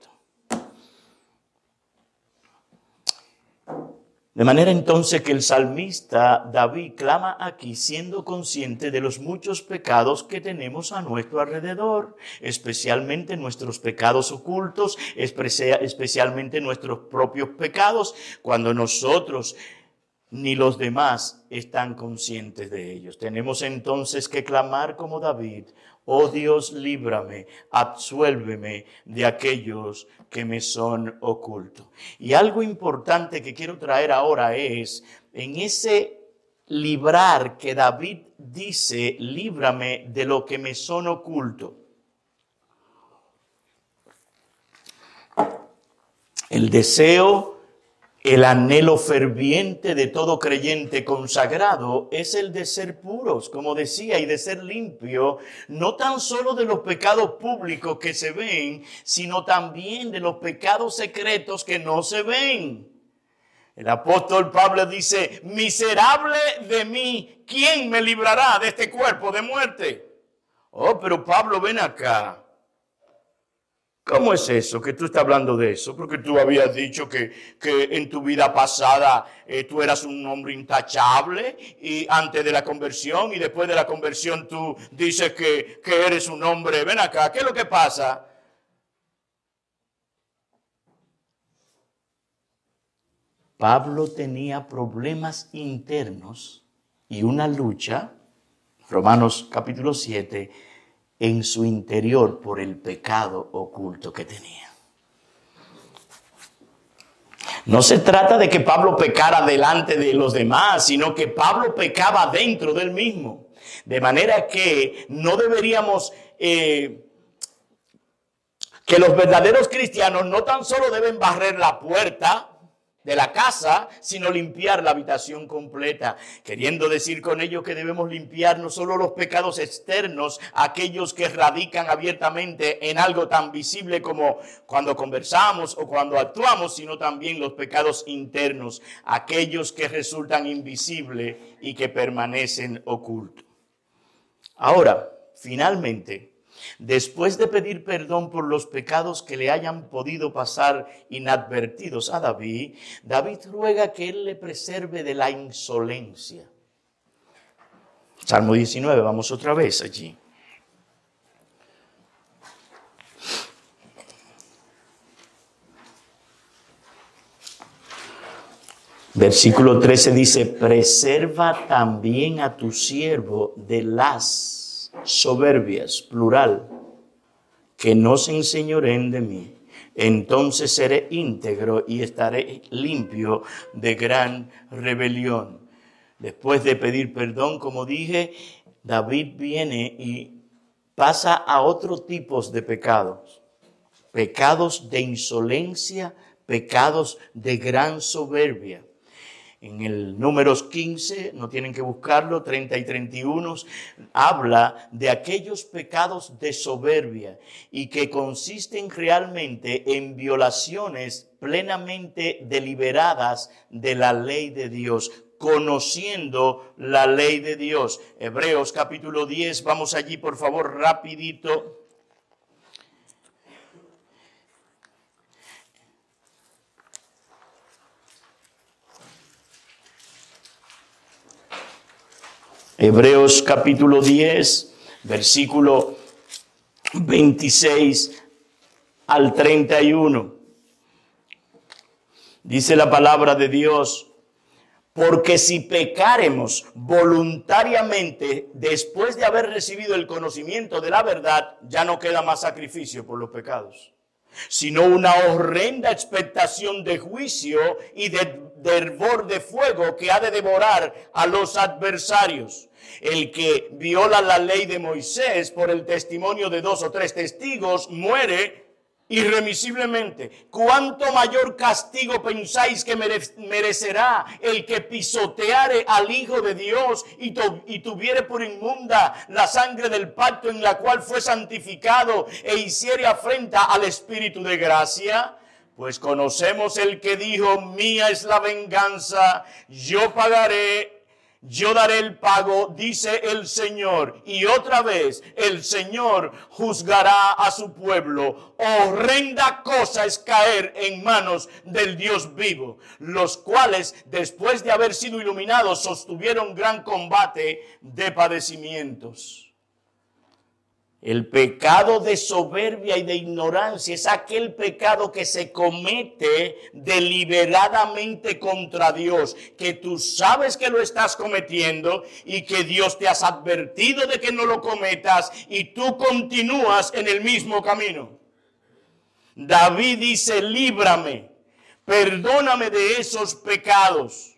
De manera entonces que el salmista David clama aquí siendo consciente de los muchos pecados que tenemos a nuestro alrededor, especialmente nuestros pecados ocultos, especialmente nuestros propios pecados, cuando nosotros ni los demás están conscientes de ellos. Tenemos entonces que clamar como David, oh Dios, líbrame, absuélveme de aquellos que me son ocultos. Y algo importante que quiero traer ahora es, en ese librar que David dice, líbrame de lo que me son ocultos. El deseo, el anhelo ferviente de todo creyente consagrado es el de ser puros, como decía, y de ser limpio, no tan solo de los pecados públicos que se ven, sino también de los pecados secretos que no se ven. El apóstol Pablo dice, miserable de mí, ¿quién me librará de este cuerpo de muerte? Oh, pero Pablo, ven acá. ¿Cómo es eso que tú estás hablando de eso? Porque tú habías dicho que en tu vida pasada tú eras un hombre intachable y antes de la conversión, y después de la conversión tú dices que eres un hombre. Ven acá, ¿qué es lo que pasa? Pablo tenía problemas internos y una lucha, Romanos capítulo 7, en su interior por el pecado oculto que tenía. No se trata de que Pablo pecara delante de los demás, sino que Pablo pecaba dentro del mismo. De manera que no deberíamos, que los verdaderos cristianos no tan solo deben barrer la puerta de la casa, sino limpiar la habitación completa, queriendo decir con ello que debemos limpiar no solo los pecados externos, aquellos que radican abiertamente en algo tan visible como cuando conversamos o cuando actuamos, sino también los pecados internos, aquellos que resultan invisibles y que permanecen ocultos. Ahora, finalmente, después de pedir perdón por los pecados que le hayan podido pasar inadvertidos a David, David ruega que él le preserve de la insolencia. Salmo 19, vamos otra vez allí. Versículo 13 dice, preserva también a tu siervo de las soberbias, plural, que no se enseñoreen de mí. Entonces seré íntegro y estaré limpio de gran rebelión. Después de pedir perdón, como dije, David viene y pasa a otros tipos de pecados. Pecados de insolencia, pecados de gran soberbia. en el Números 15, no tienen que buscarlo, 30 y 31, habla de aquellos pecados de soberbia y que consisten realmente en violaciones plenamente deliberadas de la ley de Dios, conociendo la ley de Dios. Hebreos capítulo 10, vamos allí por favor rapidito. Hebreos capítulo 10, versículo 26 al 31. Dice la palabra de Dios: porque si pecáremos voluntariamente después de haber recibido el conocimiento de la verdad, ya no queda más sacrificio por los pecados, sino una horrenda expectación de juicio y de hervor de fuego que ha de devorar a los adversarios. El que viola la ley de Moisés por el testimonio de 2 o 3 testigos muere irremisiblemente. ¿Cuánto mayor castigo pensáis que merecerá el que pisoteare al Hijo de Dios y tuviere por inmunda la sangre del pacto en la cual fue santificado e hiciere afrenta al Espíritu de gracia? Pues conocemos el que dijo: mía es la venganza, yo pagaré. Yo daré el pago, dice el Señor. Y otra vez, el Señor juzgará a su pueblo. Horrenda cosa es caer en manos del Dios vivo, los cuales, después de haber sido iluminados, sostuvieron gran combate de padecimientos. El pecado de soberbia y de ignorancia es aquel pecado que se comete deliberadamente contra Dios, que tú sabes que lo estás cometiendo y que Dios te has advertido de que no lo cometas y tú continúas en el mismo camino. David dice: líbrame, perdóname de esos pecados.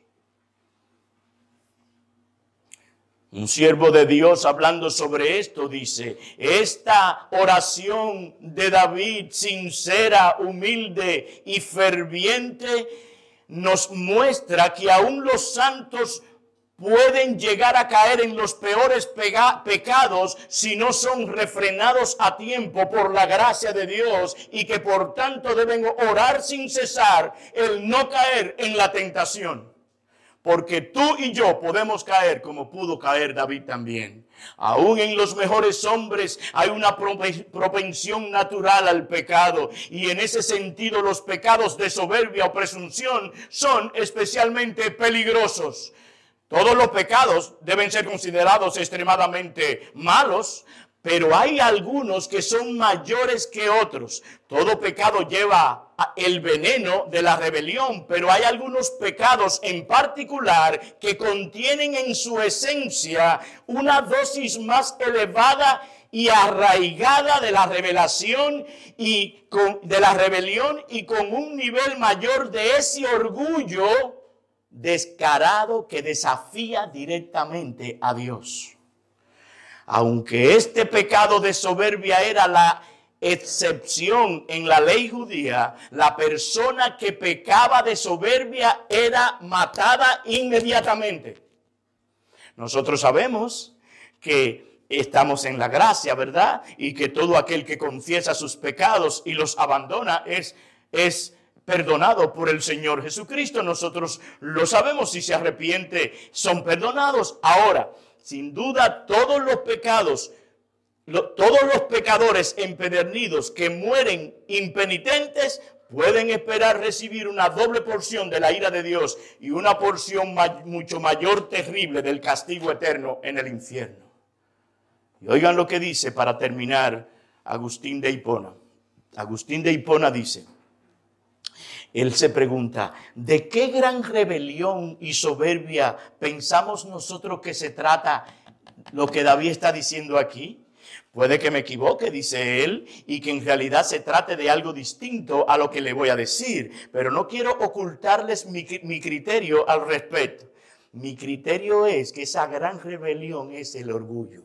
Un siervo de Dios hablando sobre esto dice: esta oración de David, sincera, humilde y ferviente, nos muestra que aún los santos pueden llegar a caer en los peores pecados si no son refrenados a tiempo por la gracia de Dios, y que por tanto deben orar sin cesar el no caer en la tentación. Porque tú y yo podemos caer como pudo caer David también. Aún en los mejores hombres hay una propensión natural al pecado. Y en ese sentido los pecados de soberbia o presunción son especialmente peligrosos. Todos los pecados deben ser considerados extremadamente malos, pero hay algunos que son mayores que otros. Todo pecado lleva el veneno de la rebelión, pero hay algunos pecados en particular que contienen en su esencia una dosis más elevada y arraigada de la revelación y de la rebelión, y con un nivel mayor de ese orgullo descarado que desafía directamente a Dios. Aunque este pecado de soberbia era la excepción en la ley judía, la persona que pecaba de soberbia era matada inmediatamente. Nosotros sabemos que estamos en la gracia, ¿verdad? Y que todo aquel que confiesa sus pecados y los abandona es perdonado por el Señor Jesucristo. Nosotros lo sabemos, si se arrepiente son perdonados. Ahora, sin duda, todos los pecados, todos los pecadores empedernidos que mueren impenitentes pueden esperar recibir una doble porción de la ira de Dios y una porción mucho mayor, terrible, del castigo eterno en el infierno. Y oigan lo que dice para terminar Agustín de Hipona. Agustín de Hipona dice, él se pregunta: ¿de qué gran rebelión y soberbia pensamos nosotros que se trata lo que David está diciendo aquí? Puede que me equivoque, dice él, y que en realidad se trate de algo distinto a lo que le voy a decir, pero no quiero ocultarles mi criterio al respecto. Mi criterio es que esa gran rebelión es el orgullo.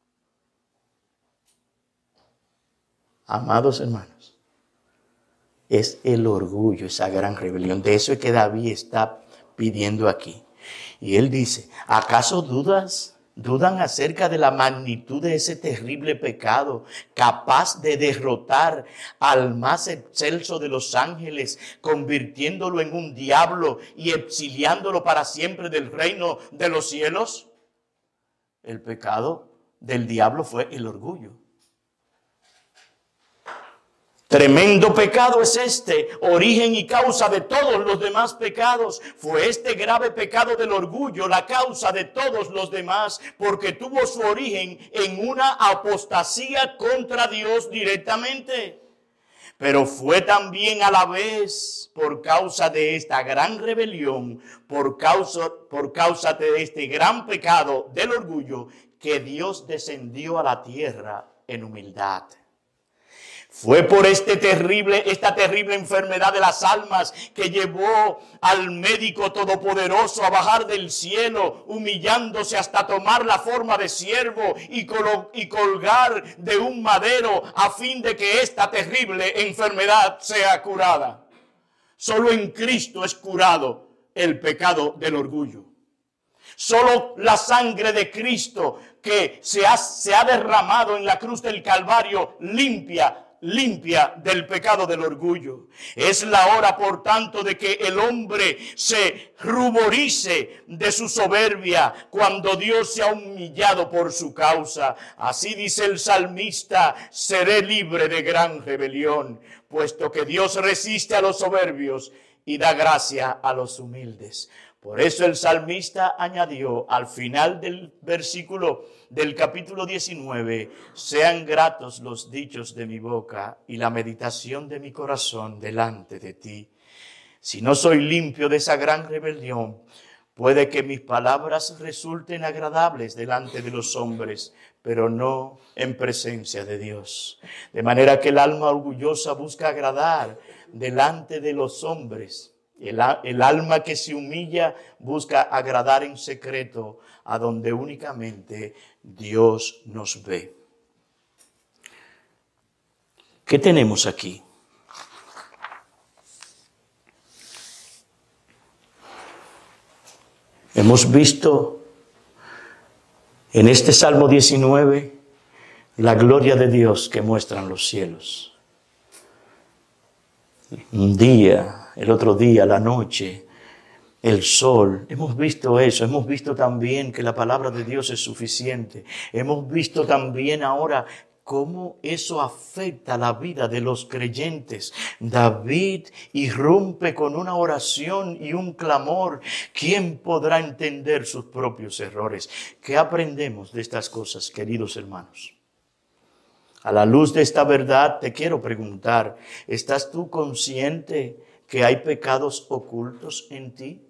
Amados hermanos, es el orgullo, esa gran rebelión. De eso es que David está pidiendo aquí. Y él dice, ¿acaso dudan acerca de la magnitud de ese terrible pecado, capaz de derrotar al más excelso de los ángeles, convirtiéndolo en un diablo y exiliándolo para siempre del reino de los cielos? El pecado del diablo fue el orgullo. Tremendo pecado es este, origen y causa de todos los demás pecados. Fue este grave pecado del orgullo la causa de todos los demás, porque tuvo su origen en una apostasía contra Dios directamente. Pero fue también a la vez por causa de esta gran rebelión, por causa de este gran pecado del orgullo, que Dios descendió a la tierra en humildad. Fue por esta terrible enfermedad de las almas que llevó al médico todopoderoso a bajar del cielo, humillándose hasta tomar la forma de siervo y colgar de un madero a fin de que esta terrible enfermedad sea curada. Solo en Cristo es curado el pecado del orgullo. Solo la sangre de Cristo que se ha derramado en la cruz del Calvario limpia del pecado del orgullo. Es la hora, por tanto, de que el hombre se ruborice de su soberbia cuando Dios se ha humillado por su causa. Así dice el salmista: seré libre de gran rebelión, puesto que Dios resiste a los soberbios y da gracia a los humildes. Por eso el salmista añadió al final del versículo del capítulo 19, sean gratos los dichos de mi boca y la meditación de mi corazón delante de ti. Si no soy limpio de esa gran rebelión, puede que mis palabras resulten agradables delante de los hombres, pero no en presencia de Dios. De manera que el alma orgullosa busca agradar delante de los hombres. El alma que se humilla busca agradar en secreto, a donde únicamente Dios nos ve. ¿Qué tenemos aquí? Hemos visto en este Salmo 19 la gloria de Dios que muestran los cielos. Un día, el otro día, la noche, el sol. Hemos visto eso. Hemos visto también que la palabra de Dios es suficiente. Hemos visto también ahora cómo eso afecta la vida de los creyentes. David irrumpe con una oración y un clamor. ¿Quién podrá entender sus propios errores? ¿Qué aprendemos de estas cosas, queridos hermanos? A la luz de esta verdad te quiero preguntar, ¿estás tú consciente que hay pecados ocultos en ti?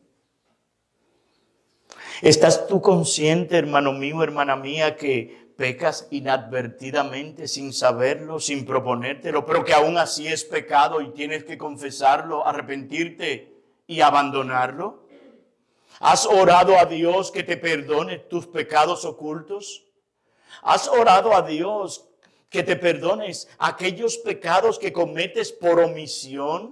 ¿Estás tú consciente, hermano mío, hermana mía, que pecas inadvertidamente, sin saberlo, sin proponértelo, pero que aún así es pecado y tienes que confesarlo, arrepentirte y abandonarlo? ¿Has orado a Dios que te perdone tus pecados ocultos? ¿Has orado a Dios que te perdones aquellos pecados que cometes por omisión?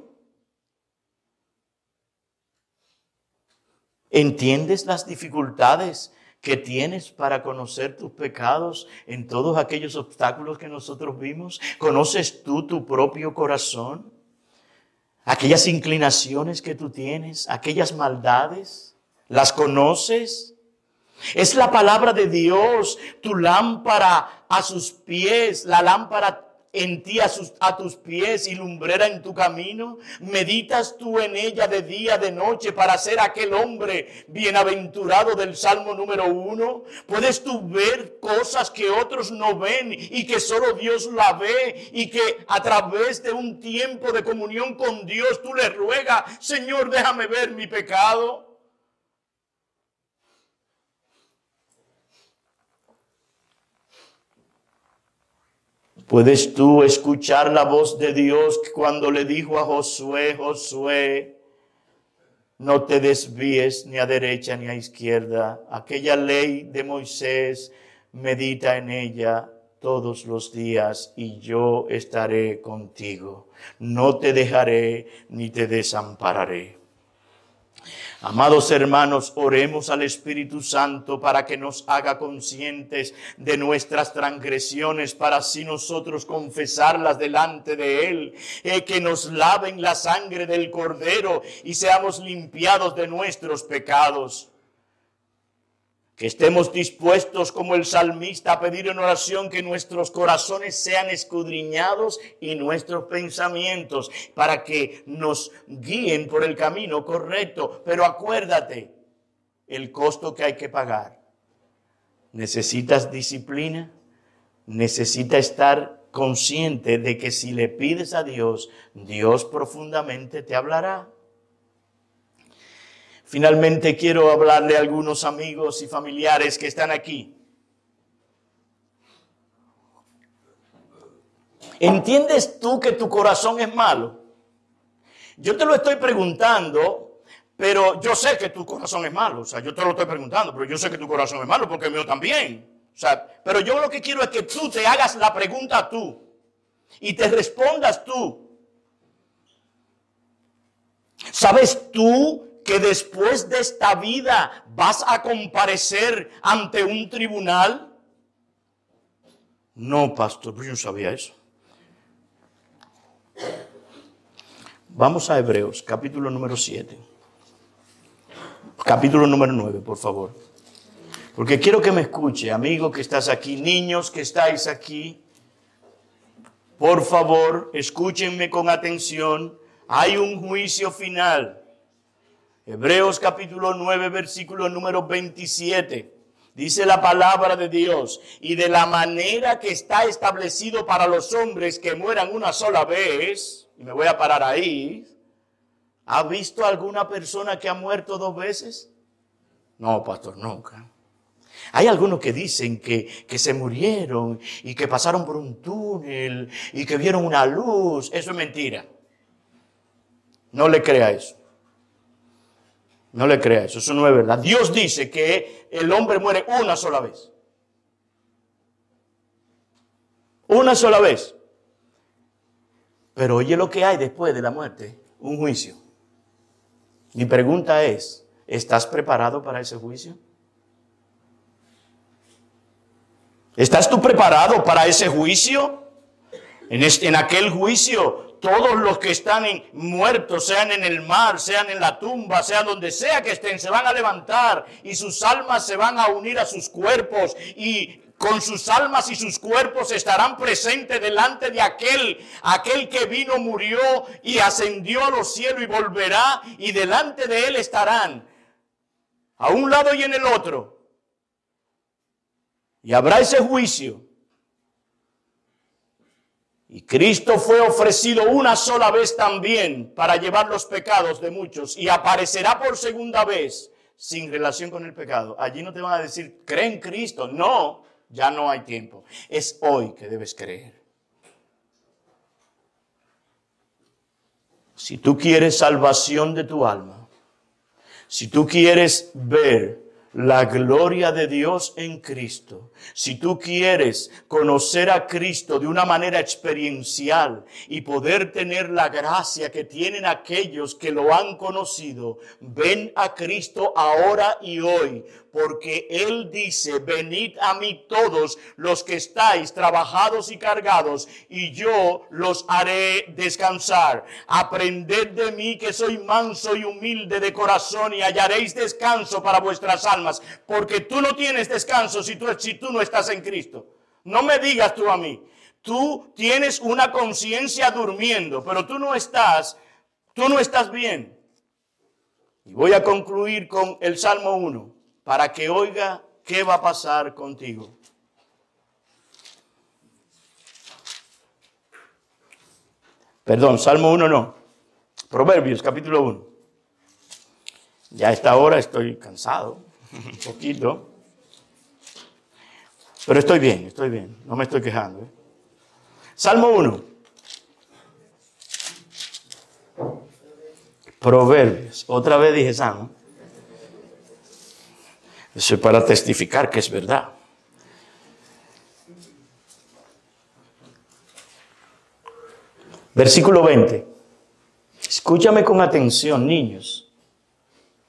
¿Entiendes las dificultades que tienes para conocer tus pecados en todos aquellos obstáculos que nosotros vimos? ¿Conoces tú tu propio corazón? Aquellas inclinaciones que tú tienes, aquellas maldades, ¿las conoces? Es la palabra de Dios, tu lámpara a sus pies, la lámpara en ti a tus pies y lumbrera en tu camino. ¿Meditas tú en ella de día, de noche, para ser aquel hombre bienaventurado del Salmo número 1? ¿Puedes tú ver cosas que otros no ven y que solo Dios la ve, y que a través de un tiempo de comunión con Dios tú le ruegas: Señor, déjame ver mi pecado? ¿Puedes tú escuchar la voz de Dios cuando le dijo a Josué: Josué, no te desvíes ni a derecha ni a izquierda? Aquella ley de Moisés, medita en ella todos los días y yo estaré contigo. No te dejaré ni te desampararé. Amados hermanos, oremos al Espíritu Santo para que nos haga conscientes de nuestras transgresiones, para así nosotros confesarlas delante de Él, que nos laven la sangre del Cordero y seamos limpiados de nuestros pecados. Que estemos dispuestos como el salmista a pedir en oración que nuestros corazones sean escudriñados y nuestros pensamientos para que nos guíen por el camino correcto. Pero acuérdate el costo que hay que pagar. Necesitas disciplina, necesitas estar consciente de que si le pides a Dios, Dios profundamente te hablará. Finalmente quiero hablarle a algunos amigos y familiares que están aquí. ¿Entiendes tú que tu corazón es malo? Yo te lo estoy preguntando, pero yo sé que tu corazón es malo. O sea, yo te lo estoy preguntando, pero yo sé que tu corazón es malo porque el mío también. O sea, pero yo lo que quiero es que tú te hagas la pregunta tú y te respondas tú. ¿Sabes tú que después de esta vida vas a comparecer ante un tribunal? No, pastor, pues yo no sabía eso. Vamos a Hebreos, capítulo número 7. Capítulo número 9, por favor. Porque quiero que me escuche, amigo que estás aquí, niños que estáis aquí. Por favor, escúchenme con atención. Hay un juicio final. Hebreos capítulo 9, versículo número 27. Dice la palabra de Dios: y de la manera que está establecido para los hombres que mueran una sola vez, y me voy a parar ahí. ¿Ha visto alguna persona que ha muerto 2 veces? No, pastor, nunca. Hay algunos que dicen que se murieron y que pasaron por un túnel y que vieron una luz. Eso es mentira. No le crea eso. No le crea eso no es verdad. Dios dice que el hombre muere una sola vez. Una sola vez. Pero oye lo que hay después de la muerte, un juicio. Mi pregunta es, ¿estás preparado para ese juicio? ¿Estás tú preparado para ese juicio? En aquel juicio, todos los que están muertos, sean en el mar, sean en la tumba, sea donde sea que estén, se van a levantar y sus almas se van a unir a sus cuerpos y con sus almas y sus cuerpos estarán presentes delante de aquel que vino, murió y ascendió a los cielos y volverá, y delante de él estarán a un lado y en el otro. Y habrá ese juicio. Y Cristo fue ofrecido una sola vez también para llevar los pecados de muchos, y aparecerá por segunda vez sin relación con el pecado. Allí no te van a decir, cree en Cristo. No, ya no hay tiempo. Es hoy que debes creer. Si tú quieres salvación de tu alma, si tú quieres ver la gloria de Dios en Cristo, si tú quieres conocer a Cristo de una manera experiencial y poder tener la gracia que tienen aquellos que lo han conocido, ven a Cristo ahora y hoy, porque Él dice, venid a mí todos los que estáis trabajados y cargados, y yo los haré descansar. Aprended de mí, que soy manso y humilde de corazón, y hallaréis descanso para vuestras almas, porque tú no tienes descanso si tú no estás en Cristo. No me digas tú a mí, tú tienes una conciencia durmiendo, pero tú no estás bien. Y voy a concluir con el Salmo 1. Para que oiga qué va a pasar contigo. Perdón, Salmo 1 no. Proverbios, capítulo 1. Ya a esta hora estoy cansado, un poquito. Pero estoy bien, no me estoy quejando. Salmo 1. Proverbios, otra vez dije Salmo. Eso es para testificar que es verdad. Versículo 20. Escúchame con atención, niños.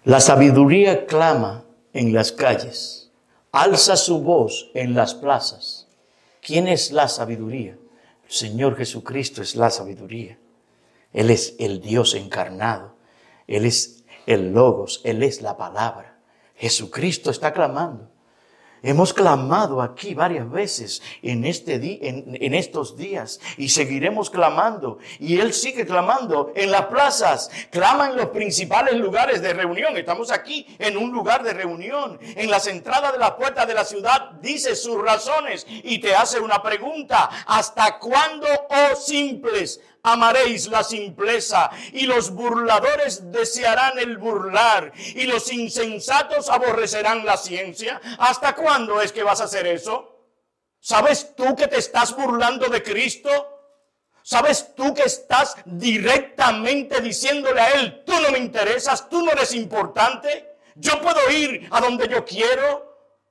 La sabiduría clama en las calles, alza su voz en las plazas. ¿Quién es la sabiduría? El Señor Jesucristo es la sabiduría. Él es el Dios encarnado. Él es el Logos. Él es la palabra. Jesucristo está clamando. Hemos clamado aquí varias veces en estos días y seguiremos clamando. Y Él sigue clamando en las plazas, clama en los principales lugares de reunión. Estamos aquí en un lugar de reunión. En las entradas de la puerta de la ciudad dice sus razones y te hace una pregunta. ¿Hasta cuándo, oh simples, amaréis la simpleza? Y los burladores desearán el burlar, y los insensatos aborrecerán la ciencia. ¿Hasta cuándo es que vas a hacer eso? ¿Sabes tú que te estás burlando de Cristo? ¿Sabes tú que estás directamente diciéndole a Él, tú no me interesas, tú no eres importante, yo puedo ir a donde yo quiero?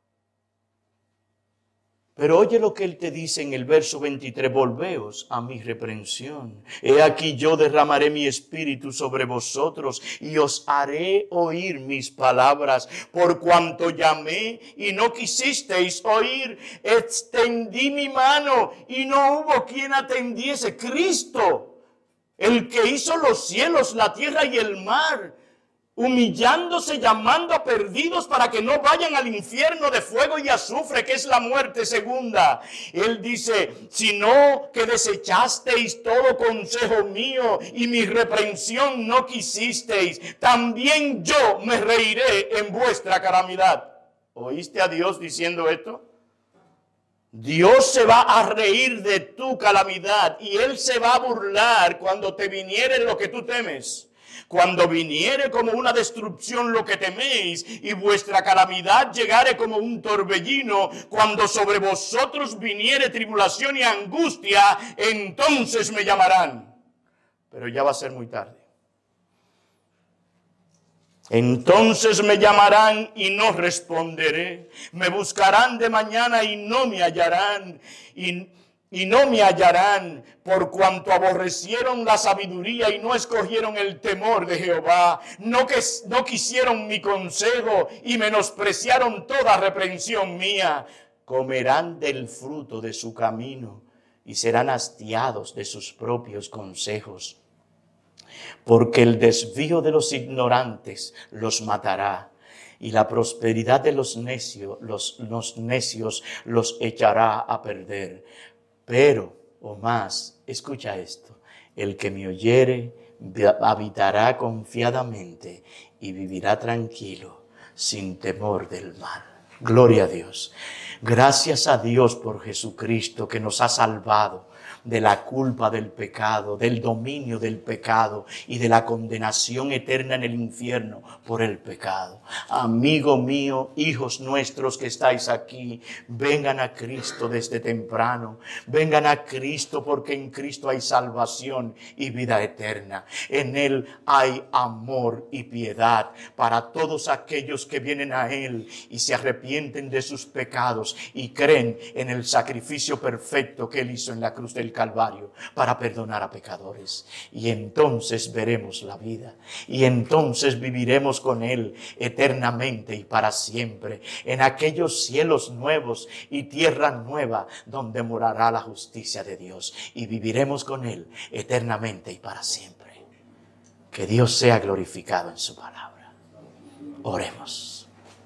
Pero oye lo que Él te dice en el verso 23, volveos a mi reprensión. He aquí yo derramaré mi espíritu sobre vosotros y os haré oír mis palabras. Por cuanto llamé y no quisisteis oír, extendí mi mano y no hubo quien atendiese. Cristo, el que hizo los cielos, la tierra y el mar, humillándose, llamando a perdidos para que no vayan al infierno de fuego y azufre, que es la muerte segunda. Él dice, sino que desechasteis todo consejo mío y mi reprensión no quisisteis, también yo me reiré en vuestra calamidad. ¿Oíste a Dios diciendo esto? Dios se va a reír de tu calamidad y Él se va a burlar cuando te viniere lo que tú temes. Cuando viniere como una destrucción lo que teméis y vuestra calamidad llegare como un torbellino, cuando sobre vosotros viniere tribulación y angustia, entonces me llamarán. Pero ya va a ser muy tarde. Entonces me llamarán y no responderé. Me buscarán de mañana y no me hallarán. Y no me hallarán, por cuanto aborrecieron la sabiduría y no escogieron el temor de Jehová. No quisieron mi consejo y menospreciaron toda reprensión mía. Comerán del fruto de su camino y serán hastiados de sus propios consejos. Porque el desvío de los ignorantes los matará, y la prosperidad de los necios los echará a perder. Pero, o más, escucha esto, el que me oyere habitará confiadamente y vivirá tranquilo, sin temor del mal. Gloria a Dios. Gracias a Dios por Jesucristo que nos ha salvado de la culpa del pecado, del dominio del pecado y de la condenación eterna en el infierno por el pecado. Amigo mío, hijos nuestros que estáis aquí, vengan a Cristo desde temprano. Vengan a Cristo porque en Cristo hay salvación y vida eterna. En Él hay amor y piedad para todos aquellos que vienen a Él y se arrepienten de sus pecados y creen en el sacrificio perfecto que Él hizo en la cruz del Calvario para perdonar a pecadores. Y entonces veremos la vida. Y entonces viviremos con Él eternamente y para siempre en aquellos cielos nuevos y tierra nueva donde morará la justicia de Dios. Y viviremos con Él eternamente y para siempre. Que Dios sea glorificado en su palabra. Oremos.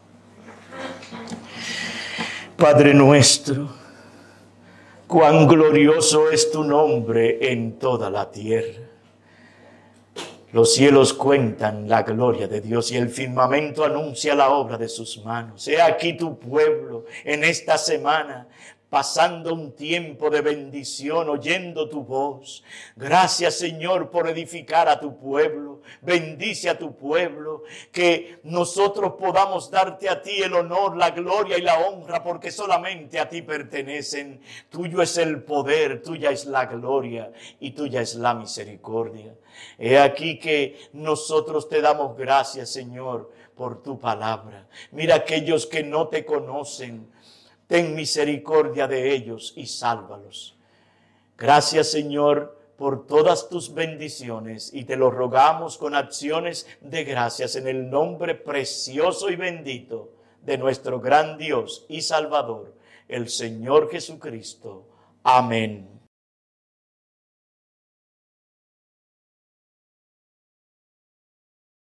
Padre nuestro, cuán glorioso es tu nombre en toda la tierra. Los cielos cuentan la gloria de Dios y el firmamento anuncia la obra de sus manos. He aquí tu pueblo en esta semana, pasando un tiempo de bendición, oyendo tu voz. Gracias, Señor, por edificar a tu pueblo. Bendice a tu pueblo, que nosotros podamos darte a ti el honor, la gloria y la honra, porque solamente a ti pertenecen. Tuyo es el poder, tuya es la gloria y tuya es la misericordia. He aquí que nosotros te damos gracias, Señor, por tu palabra. Mira aquellos que no te conocen. Ten misericordia de ellos y sálvalos. Gracias, Señor, por todas tus bendiciones y te lo rogamos con acciones de gracias en el nombre precioso y bendito de nuestro gran Dios y Salvador, el Señor Jesucristo. Amén.